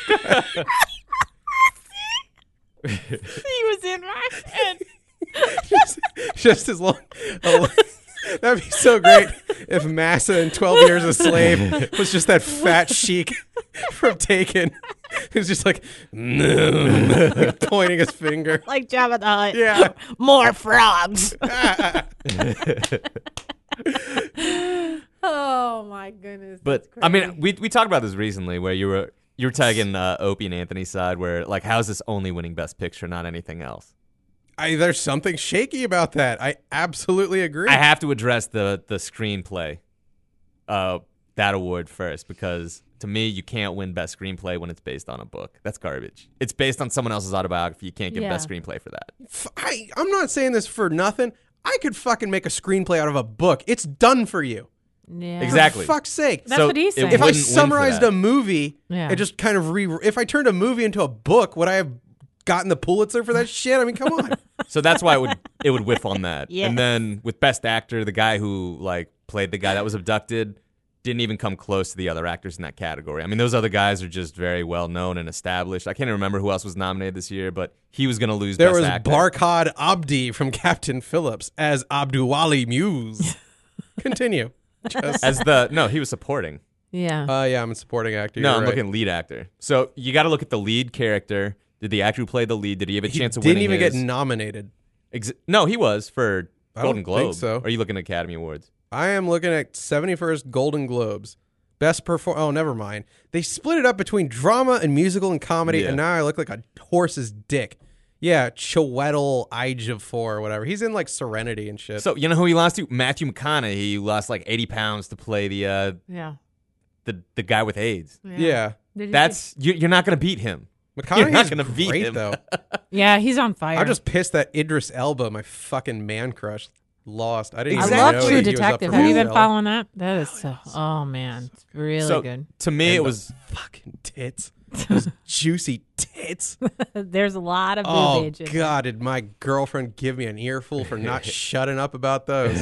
He was in my head. just as long. That'd be so great if Massa in 12 Years a Slave was just that fat sheik from Taken. He's just like, pointing his finger. Like Jabba the Hutt. Yeah. More frogs. Oh my goodness. But that's I mean, crazy. we talked about this recently, where you were tagging Opie and Anthony's side, where like, how's this only winning Best Picture, not anything else? There's something shaky about that. I absolutely agree. I have to address the screenplay, that award first, because to me, you can't win Best Screenplay when it's based on a book. That's garbage. It's based on someone else's autobiography. You can't get Yeah. Best Screenplay for that. I'm not saying this for nothing. I could fucking make a screenplay out of a book. It's done for you. Yeah. Exactly. For fuck's sake. That's what he's saying. If I wouldn't win for summarized that. a movie Yeah. and just kind of if I turned a movie into a book, would I have gotten the Pulitzer for that shit? I mean, come on. So that's why it would whiff on that. Yes. And then with Best Actor, the guy who like played the guy that was abducted didn't even come close to the other actors in that category. I mean, those other guys are just very well known and established. I can't even remember who else was nominated this year, but he was going to lose There Best was Actor. Barkhad Abdi from Captain Phillips as Abduwali Muse. Continue. Just, As he was supporting. Yeah. yeah, I'm a supporting actor. No, You're I'm right. looking at lead actor. So you got to look at the lead character. Did the actor who played the lead, did he have a He chance of didn't winning even get his- nominated. No, he was for I Golden don't think Globe. so. Or are you looking at Academy Awards? I am looking at 71st Golden Globes. Best perform. Oh, never mind. They split it up between drama and musical and comedy, Yeah. and now I look like a horse's dick. Yeah, Chiwetel Ejiofor or whatever. He's in like Serenity and shit. So you know who he lost to? Matthew McConaughey, who lost like 80 pounds to play the yeah. guy with AIDS. yeah, Did you That's you're not going to beat him. McConaughey's You're not gonna beat great him. though. Yeah, he's on fire. I'm just pissed that Idris Elba, my fucking man crush, lost. I didn't I even love know True he was up Detective. for Have you Idris been Elba. following that? That is so. Oh man, it's really So good. to me, And it the was fucking tits. Those juicy tits. There's a lot of Oh boobage. in it. God, did my girlfriend give me an earful for not shutting up about those?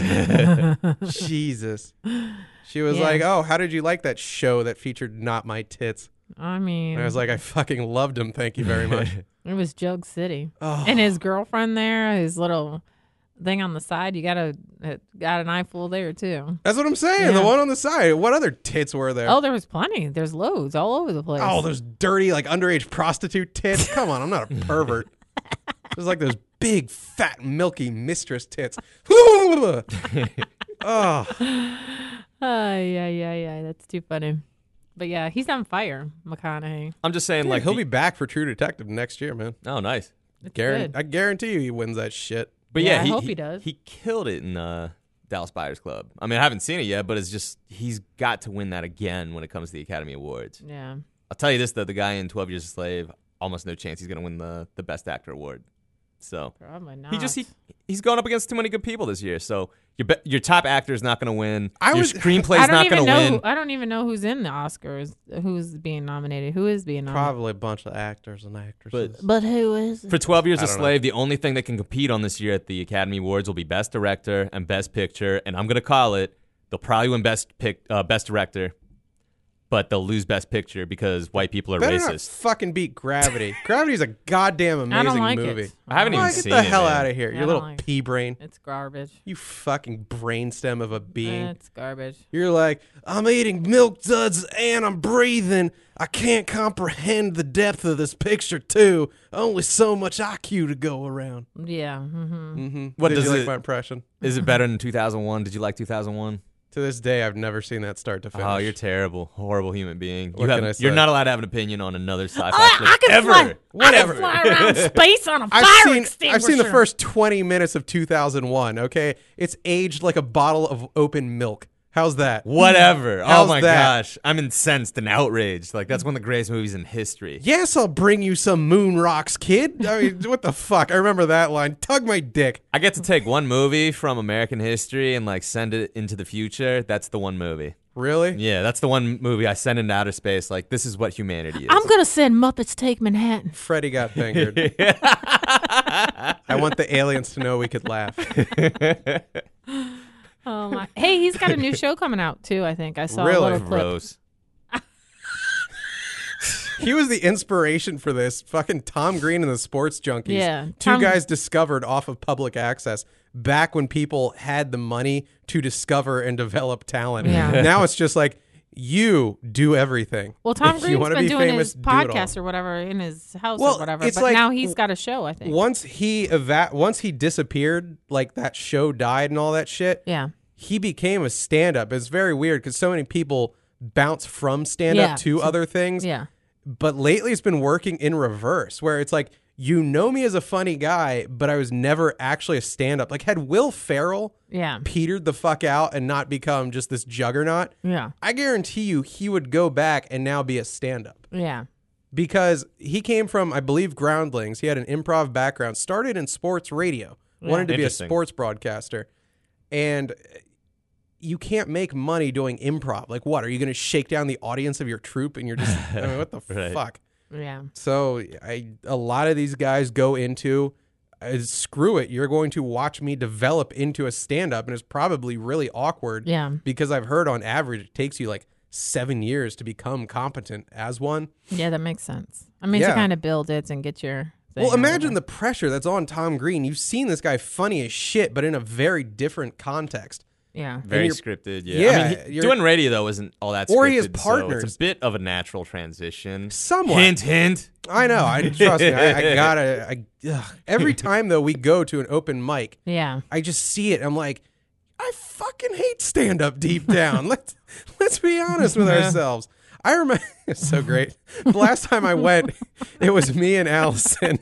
Jesus. She was Yeah. like, "Oh, how did you like that show that featured not my tits?" I mean, And I was like, "I fucking loved him. Thank you very much." it was Jug City, Oh. and his girlfriend there, his little thing on the side. You got an eyeful there too. That's what I'm saying. The Yeah. one on the side. What other tits were there? Oh, there was plenty. There's loads all over the place. Oh, those dirty, like underage prostitute tits. Come on, I'm not a pervert. There's like those big, fat, milky mistress tits. Oh, yeah. That's too funny. But yeah, he's on fire, McConaughey. I'm just saying, like like he'll be back for True Detective next year, man. Oh, nice. It's good. I guarantee you, he wins that shit. But Yeah, yeah, I hope he does. He killed it in Dallas Buyers Club. I mean, I haven't seen it yet, but it's just he's got to win that again when it comes to the Academy Awards. Yeah. I'll tell you this though: the guy in 12 Years a Slave, almost no chance he's going to win the Best Actor award. So Probably not. he's going up against too many good people this year. So your top actor is not going to win. Your was- screenplay I is don't not even going to know. win. I don't even know who's in the Oscars. Who's being nominated? Who is being nominated? Probably a bunch of actors and actresses. But who is? For 12 Years I a don't know. Slave, the only thing that can compete on this year at the Academy Awards will be Best Director and Best Picture, and I'm going to call it They'll probably win best director, but they'll lose best picture because white people are Better not racist. fucking beat Gravity. Gravity's a goddamn amazing I don't like movie. it. I haven't even Get seen the it, hell man. out of here, I you don't little like it. pea brain. It's garbage. You fucking brainstem of a being. It's garbage. You're like, I'm eating milk duds and I'm breathing. I can't comprehend the depth of this picture, too. Only so much IQ to go around. Yeah. Mm-hmm. What Did does you like it- my impression? Is it better than 2001? Did you like 2001? To this day, I've never seen that start to finish. Oh, you're terrible, horrible human being. What can I say? You're not allowed to have an opinion on another sci-fi flick I can ever. fly. Whatever. I can fly around space on a fire I've seen extinguisher. the first 20 minutes of 2001, okay? It's aged like a bottle of open milk. How's that? Whatever. How's Oh my that? gosh, I'm incensed and outraged. Like that's one of the greatest movies in history. Yes, I'll bring you some moon rocks, kid. I mean, what the fuck? I remember that line. Tug my dick. I get to take one movie from American history and like send it into the future. That's the one movie. Really? Yeah, that's the one movie I send into outer space. Like this is what humanity is. I'm gonna send Muppets Take Manhattan. Freddy got fingered. I want the aliens to know we could laugh. Oh my! Hey, he's got a new show coming out too. I think I saw Really? a little clip. Gross. He was the inspiration for this. Fucking Tom Green and the Sports Junkies. Yeah, Two Tom- guys discovered off of public access back when people had the money to discover and develop talent. Yeah. Now it's just like, you do everything. Well, Tom If you Green's wanna been be doing famous, his do it all. podcast or whatever in his house Well, or whatever. it's But like- now he's got a show. I think. Once he disappeared, like that show died and all that shit, Yeah. he became a stand-up. It's very weird because so many people bounce from stand-up Yeah. to other things. Yeah. But lately it's been working in reverse, where it's like, you know me as a funny guy, but I was never actually a stand-up. Like, had Will Ferrell Yeah. petered the fuck out and not become just this juggernaut, Yeah. I guarantee you he would go back and now be a stand-up. Yeah. Because he came from, I believe, Groundlings. He had an improv background, started in sports radio, wanted to be a Interesting. sports broadcaster. And you can't make money doing improv. Like, what? Are you going to shake down the audience of your troupe and you're just, I mean, what the Right. fuck? Yeah. So a lot of these guys go into, screw it, you're going to watch me develop into a stand-up, and it's probably really awkward. Yeah. Because I've heard on average it takes you like 7 years to become competent as one. Yeah, that makes sense. I mean, to Yeah. kind of build it and get your thing. Well, or imagine whatever. the pressure that's on Tom Green. You've seen this guy funny as shit, but in a very different context. Yeah. Very you're- scripted, Yeah, yeah. I mean, you're- doing radio though isn't all that scripted. Or he has so partners. it's a bit of a natural transition. Somewhat. Hint, hint. I know. I trust me. I gotta. Every time though we go to an open mic, Yeah. I just see it. I'm like, I fucking hate stand up deep down. Let's be honest with ourselves. I remember it's so great. The last time I went, it was me and Allison.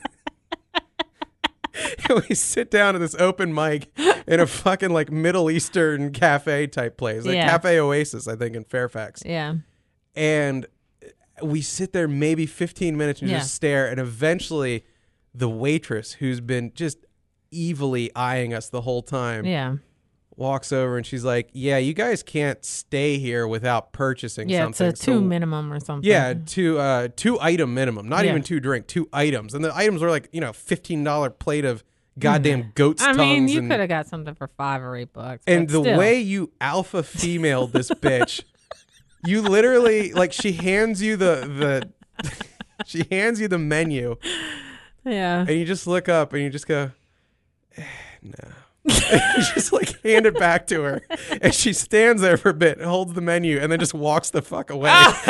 And we sit down at this open mic in a fucking like Middle Eastern cafe type place, like Yeah. Cafe Oasis, I think, in Fairfax. Yeah. And we sit there maybe 15 minutes and Yeah. just stare. And eventually, the waitress, who's been just evilly eyeing us the whole time, Yeah. walks over and she's like, "Yeah, you guys can't stay here without purchasing Yeah. something." It's a two minimum or something. Yeah, two item minimum, not Yeah. even 2 drink, 2 items, and the items were like $15 plate of goddamn goat's I tongues. mean, you and, could have got something for $5 or $8. and but the still. way you alpha female this bitch, you literally like she hands you the she hands you the menu, Yeah. and you just look up and you just go, no. You just like hand it back to her, and she stands there for a bit, holds the menu, and then just walks the fuck away.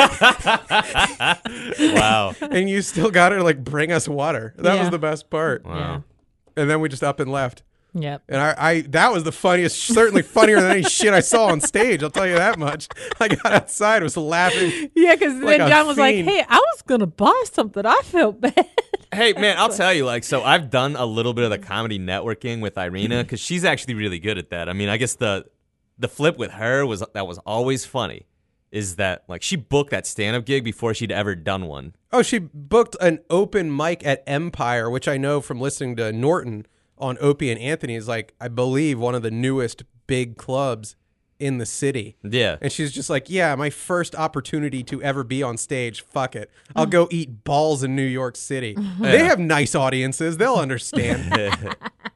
Wow. And you still got her to like bring us water. That was Yeah. the best part. Wow. And then we just up and left. Yep. And I that was the funniest, certainly funnier than any shit I saw on stage. I'll tell you that much. I got outside, was laughing. Yeah, because Like then a John was like, fiend. "Hey, I was gonna buy something. I felt bad." Hey, man, I'll tell you, like, so I've done a little bit of the comedy networking with Irina because she's actually really good at that. I mean, I guess the flip with her was always funny is that, like, she booked that stand-up gig before she'd ever done one. Oh, she booked an open mic at Empire, which I know from listening to Norton on Opie and Anthony is like, I believe, one of the newest big clubs in the city. Yeah. And she's just like, yeah, my first opportunity to ever be on stage. Fuck it. I'll go eat balls in New York City. They have nice audiences. They'll understand.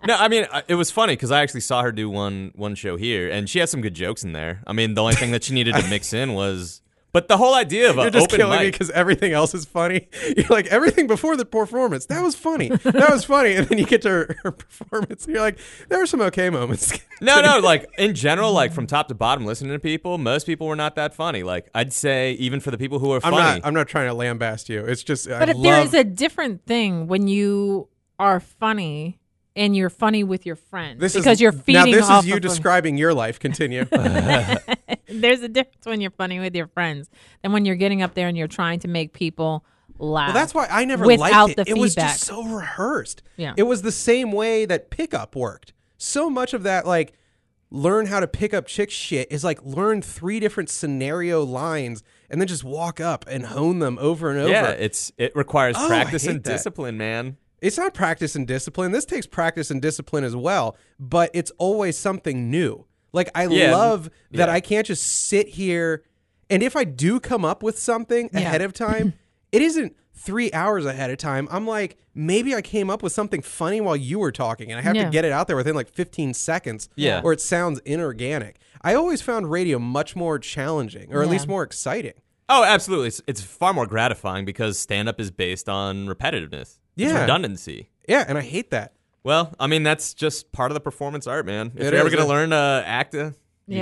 No, I mean, it was funny because I actually saw her do one show here, and she had some good jokes in there. I mean, the only thing that she needed to mix in was... But the whole idea of You're an just open killing me mic... because everything else is funny. You're like, everything before the performance, that was funny. That was funny. And then you get to her performance, and you're like, there were some okay moments. No, like, in general, like, from top to bottom, listening to people, most people were not that funny. Like, I'd say, even for the people who are funny... I'm not trying to lambast you. It's just, But there is a different thing when you are funny and you're funny with your friends because you're feeding now this off is you of describing your life. Continue. There's a difference when you're funny with your friends than when you're getting up there and you're trying to make people laugh. Well, that's why I never without liked it. the It was feedback. just so rehearsed. Yeah. It was the same way that pickup worked. So much of that, like, learn how to pick up chick shit is like learn 3 different scenario lines and then just walk up and hone them over and over. Yeah, it requires Oh, practice I hate and that. discipline, man. It's not practice and discipline. This takes practice and discipline as well, but it's always something new. Like, I love that I can't just sit here, and if I do come up with something ahead of time, it isn't 3 hours ahead of time. I'm like, maybe I came up with something funny while you were talking, and I have to get it out there within like 15 seconds, or it sounds inorganic. I always found radio much more challenging, or at least more exciting. Oh, absolutely. It's far more gratifying because stand-up is based on repetitiveness. It's redundancy. Yeah, and I hate that. Well, I mean, that's just part of the performance art, man. If It you're ever is. going to learn to act, you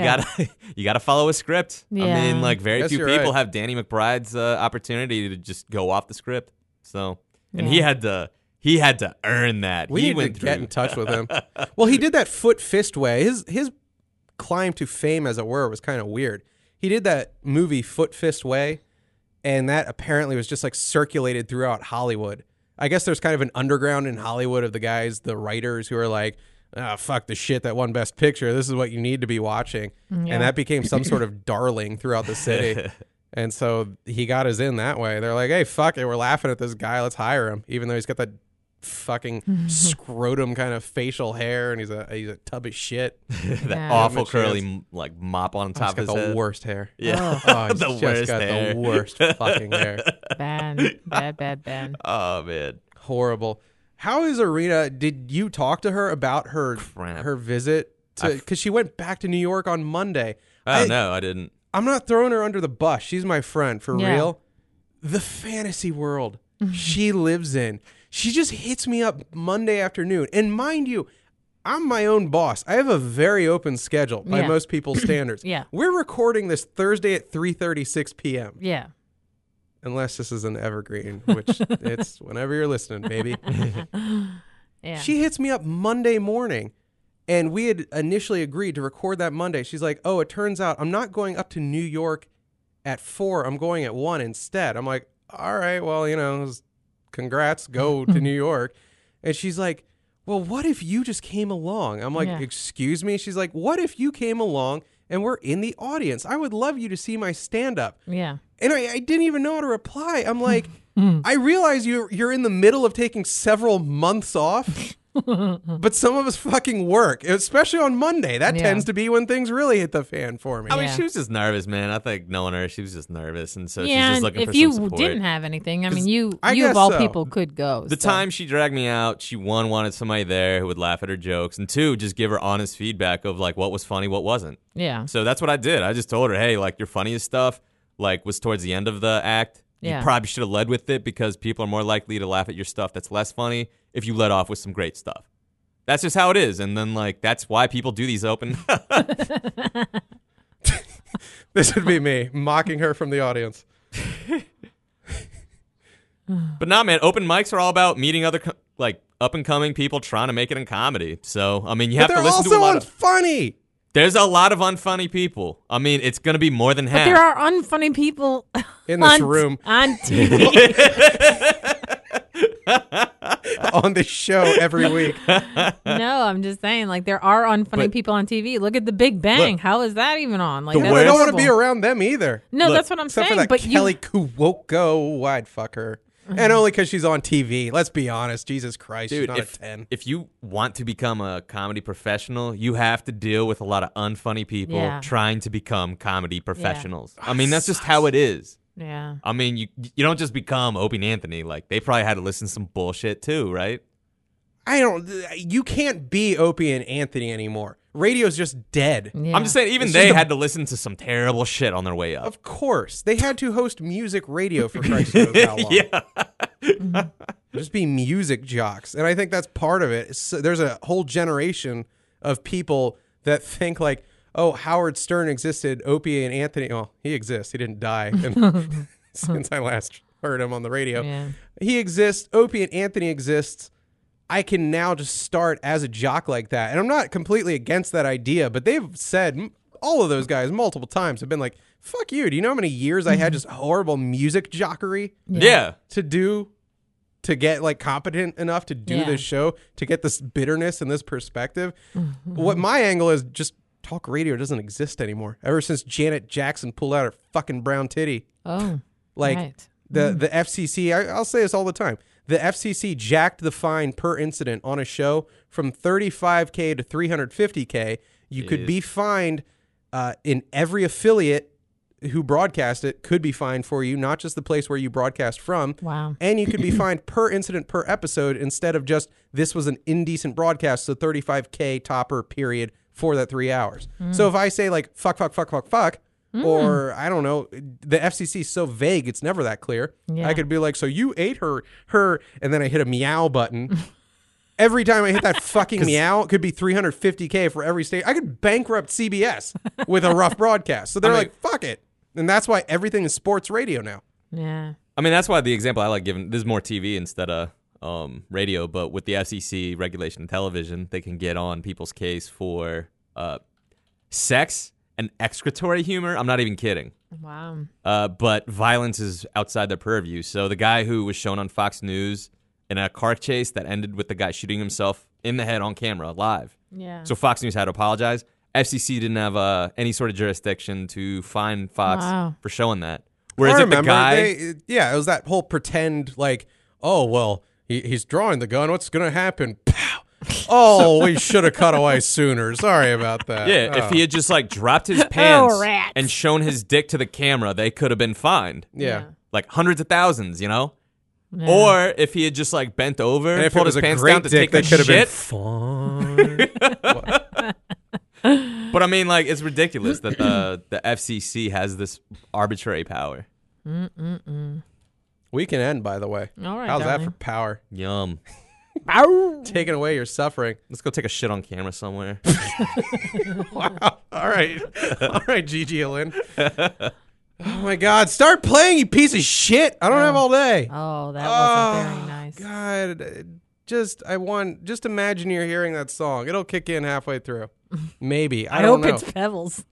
gotta follow a script. I Yeah. mean, like, very Yes, few you're people right. have Danny McBride's opportunity to just go off the script. So, and he had to earn that. We he need went to get through- in touch with him. Well, he did that foot fist way. His climb to fame, as it were, was kind of weird. He did that movie Foot Fist Way, and that apparently was just like circulated throughout Hollywood. I guess there's kind of an underground in Hollywood of the guys, the writers who are like, oh, fuck the shit that won Best Picture. This is what you need to be watching. And that became some sort of darling throughout the city. And so he got us in that way. They're like, hey, fuck it. We're laughing at this guy. Let's hire him. Even though he's got that fucking scrotum kind of facial hair and he's a tub of shit. that Yeah. awful Chance. curly like mop on He's top got of his the head. worst hair. Yeah, Oh, he's the just worst got hair. the worst fucking hair. Bad. Oh man, Horrible. How is Arena? Did you talk to her about her Crap. her visit to? Because she went back to New York on Monday. oh no, I didn't. I'm not throwing her under the bus. She's my friend for Yeah. real. The fantasy world she lives in. She just hits me up Monday afternoon. And mind you, I'm my own boss. I have a very open schedule by Yeah. most people's standards. Yeah. We're recording this Thursday at 3:36 p.m. Yeah. Unless this is an evergreen, which it's whenever you're listening, baby. Yeah. She hits me up Monday morning, and we had initially agreed to record that Monday. She's like, oh, it turns out I'm not going up to New York at 4. I'm going at 1 instead. I'm like, all right, well, congrats, go to New York. And she's like, well, what if you just came along? I'm like, Yeah. excuse me? She's like, what if you came along and we're in the audience? I would love you to see my stand-up. Yeah. And I didn't even know how to reply. I'm like, I realize you're in the middle of taking several months off, but some of us fucking work, especially on Monday. That Yeah. tends to be when things really hit the fan for me. I mean, Yeah. she was just nervous, man. I think knowing her, she was just nervous, and so she's Yeah, just and looking if for you some support. didn't have anything, I mean, you I of guess all so. people could go. The so. time she dragged me out, she wanted somebody there who would laugh at her jokes, and 2, just give her honest feedback of like what was funny, what wasn't. Yeah. So that's what I did. I just told her, hey, like your funniest stuff, like was towards the end of the act. Yeah. You probably should have led with it because people are more likely to laugh at your stuff that's less funny if you led off with some great stuff. That's just how it is. And then like that's why people do these open. This would be me mocking her from the audience. But nah, man, open mics are all about meeting other like up and coming people trying to make it in comedy. So I mean, you But have to they're listen to a also lot of. unfunny. There's a lot of unfunny people. I mean, it's gonna be more than But half. there are unfunny people In this on, room. on TV. On this show every week. No, I'm just saying, like there are unfunny But- people on TV. Look at The Big Bang. Look, How is that even on? Like the that's I don't want to horrible. be around them either. No, Look, that's what I'm Except saying. for that But Kelly you, Kuwoko, I'd fuck her. And only because she's on TV. Let's be honest. Jesus Christ, she's Dude, not if, a 10. if you want to become a comedy professional, you have to deal with a lot of unfunny people Yeah. trying to become comedy professionals. I mean, that's just how it is. yeah, I mean, you don't just become Opie and Anthony. Like, they probably had to listen to some bullshit too, right? You can't be Opie and Anthony anymore. Radio's just dead. Yeah. I'm just saying, even they had to listen to some terrible shit on their way up. Of course. They had to host music radio for Christ's knows how long. Yeah. Just be music jocks. And I think that's part of it. There's a whole generation of people that think like, oh, Howard Stern existed, Opie and Anthony. Well, he exists. He didn't die since I last heard him on the radio. Yeah. He exists. Opie and Anthony exists. I can now just start as a jock like that. And I'm not completely against that idea, but they've said, all of those guys multiple times have been like, fuck you. Do you know how many years I had just horrible music jockery Yeah. to get like competent enough to do Yeah. this show, to get this bitterness and this perspective? What my angle is, just talk radio doesn't exist anymore. Ever since Janet Jackson pulled out her fucking brown titty. Oh, Like right. the FCC, I'll say this all the time. The FCC jacked the fine per incident on a show from $35K to $350K. You could be fined in every affiliate who broadcast it could be fined for you, not just the place where you broadcast from. Wow. And you could be fined per incident per episode instead of just this was an indecent broadcast, so $35K topper period for that 3 hours. So if I say like fuck, or I don't know, the FCC is so vague, it's never that clear. Yeah. I could be like, so you ate her, and then I hit a meow button. Every time I hit that fucking meow, it could be $350K for every state. I could bankrupt CBS with a rough broadcast. So they're like, fuck it. And that's why everything is sports radio now. Yeah. I mean, that's why the example I like giving, this is more TV instead of radio, but with the FCC regulation of television, they can get on people's case for sex and excretory humor. I'm not even kidding. Wow. But violence is outside their purview. So the guy who was shown on Fox News in a car chase that ended with the guy shooting himself in the head on camera live. Yeah. So Fox News had to apologize. FCC didn't have any sort of jurisdiction to fine Fox for showing that. Whereas I if the remember guy... it was that whole pretend like, oh, well, he's drawing the gun. What's going to happen? Pow. Oh, we should have cut away sooner. Sorry about that. Yeah, if he had just like dropped his pants and shown his dick to the camera, they could have been fined. Yeah. Like hundreds of thousands, you know? Yeah. Or if he had just like bent over and if it pulled was his a pants great down to dick, take they the could have been shit. fine. But I mean, like, it's ridiculous that the FCC has this arbitrary power. We can end, by the way. All right, How's that darling. for power? Yum. Taking away your suffering. Let's go take a shit on camera somewhere. Wow. All right, Gigi Lynn. Oh my God! Start playing, you piece of shit! I don't have all day. Oh, that wasn't very nice. God, just imagine you're hearing that song. It'll kick in halfway through. Maybe. I don't hope know. it's Pebbles.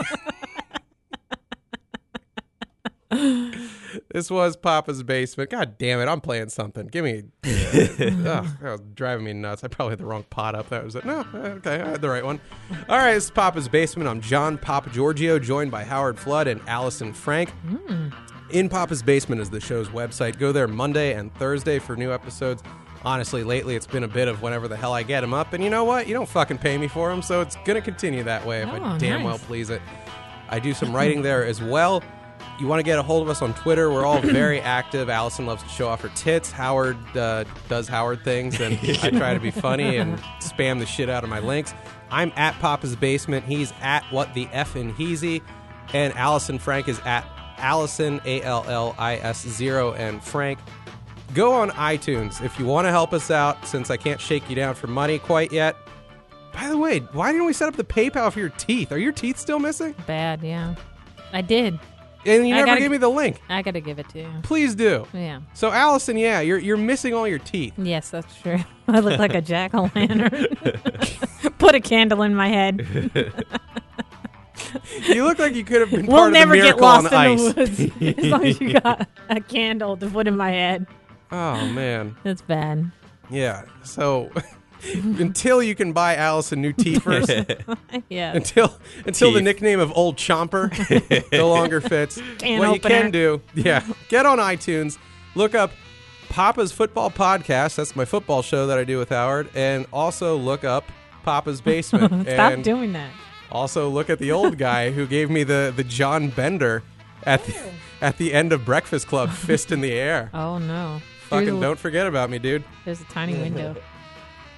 This was Papa's Basement. God damn it! I'm playing something. Give me. That was driving me nuts. I probably had the wrong pot up. That was it. No, okay, I had the right one. All right, this is Papa's Basement. I'm John Papa Giorgio, joined by Howard Flood and Allison Frank. In Papa's Basement is the show's website. Go there Monday and Thursday for new episodes. Honestly, lately it's been a bit of whenever the hell I get them up. And you know what? You don't fucking pay me for them, so it's going to continue that way if I damn well please it. I do some writing there as well. You want to get a hold of us on Twitter. We're all very active. Allison loves to show off her tits. Howard does Howard things, and I try to be funny and spam the shit out of my links. I'm at Papa's Basement. He's at What the Effin' Heezy. And Allison Frank is at Allison, ALLIS0, and Frank. Go on iTunes if you want to help us out, since I can't shake you down for money quite yet. By the way, why didn't we set up the PayPal for your teeth? Are your teeth still missing? Bad, yeah. I did. And you never gave me the link. I got to give it to you. Please do. Yeah. So, Allison, yeah, you're missing all your teeth. Yes, that's true. I look like a jack-o'-lantern. Put a candle in my head. You look like you could have been We'll part of the never get Miracle lost on in Ice. the woods as long as you got a candle to put in my head. Oh, man. That's bad. Yeah. So, until you can buy Allison new teeth first, Yeah. until the Teeth. nickname of Old Chomper no longer fits, Can what you opener. can do, get on iTunes, look up Papa's Football Podcast. That's my football show that I do with Howard. And also look up Papa's Basement. Stop and doing that. also look at the old guy who gave me the John Bender at the end of Breakfast Club, fist in the air. Oh, no. Fucking don't forget about me, dude. There's a tiny window.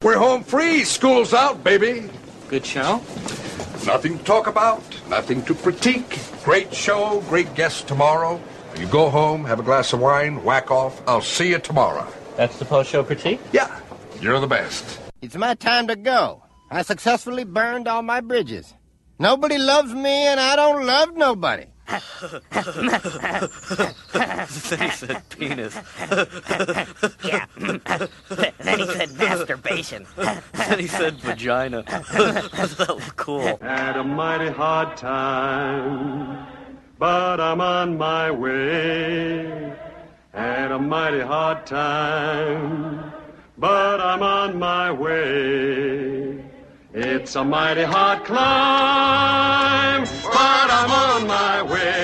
We're home free. School's out, baby. Good show? Nothing to talk about, nothing to critique. Great show, great guests tomorrow. You go home, have a glass of wine, whack off. I'll see you tomorrow. That's the post-show critique? Yeah, you're the best. It's my time to go. I successfully burned all my bridges. Nobody loves me, and I don't love nobody. Then he said penis. Yeah. Then he said masturbation. Then he said vagina. That was cool. Had a mighty hard time, but I'm on my way. Had a mighty hard time, but I'm on my way. It's a mighty hard climb, but I'm on my way.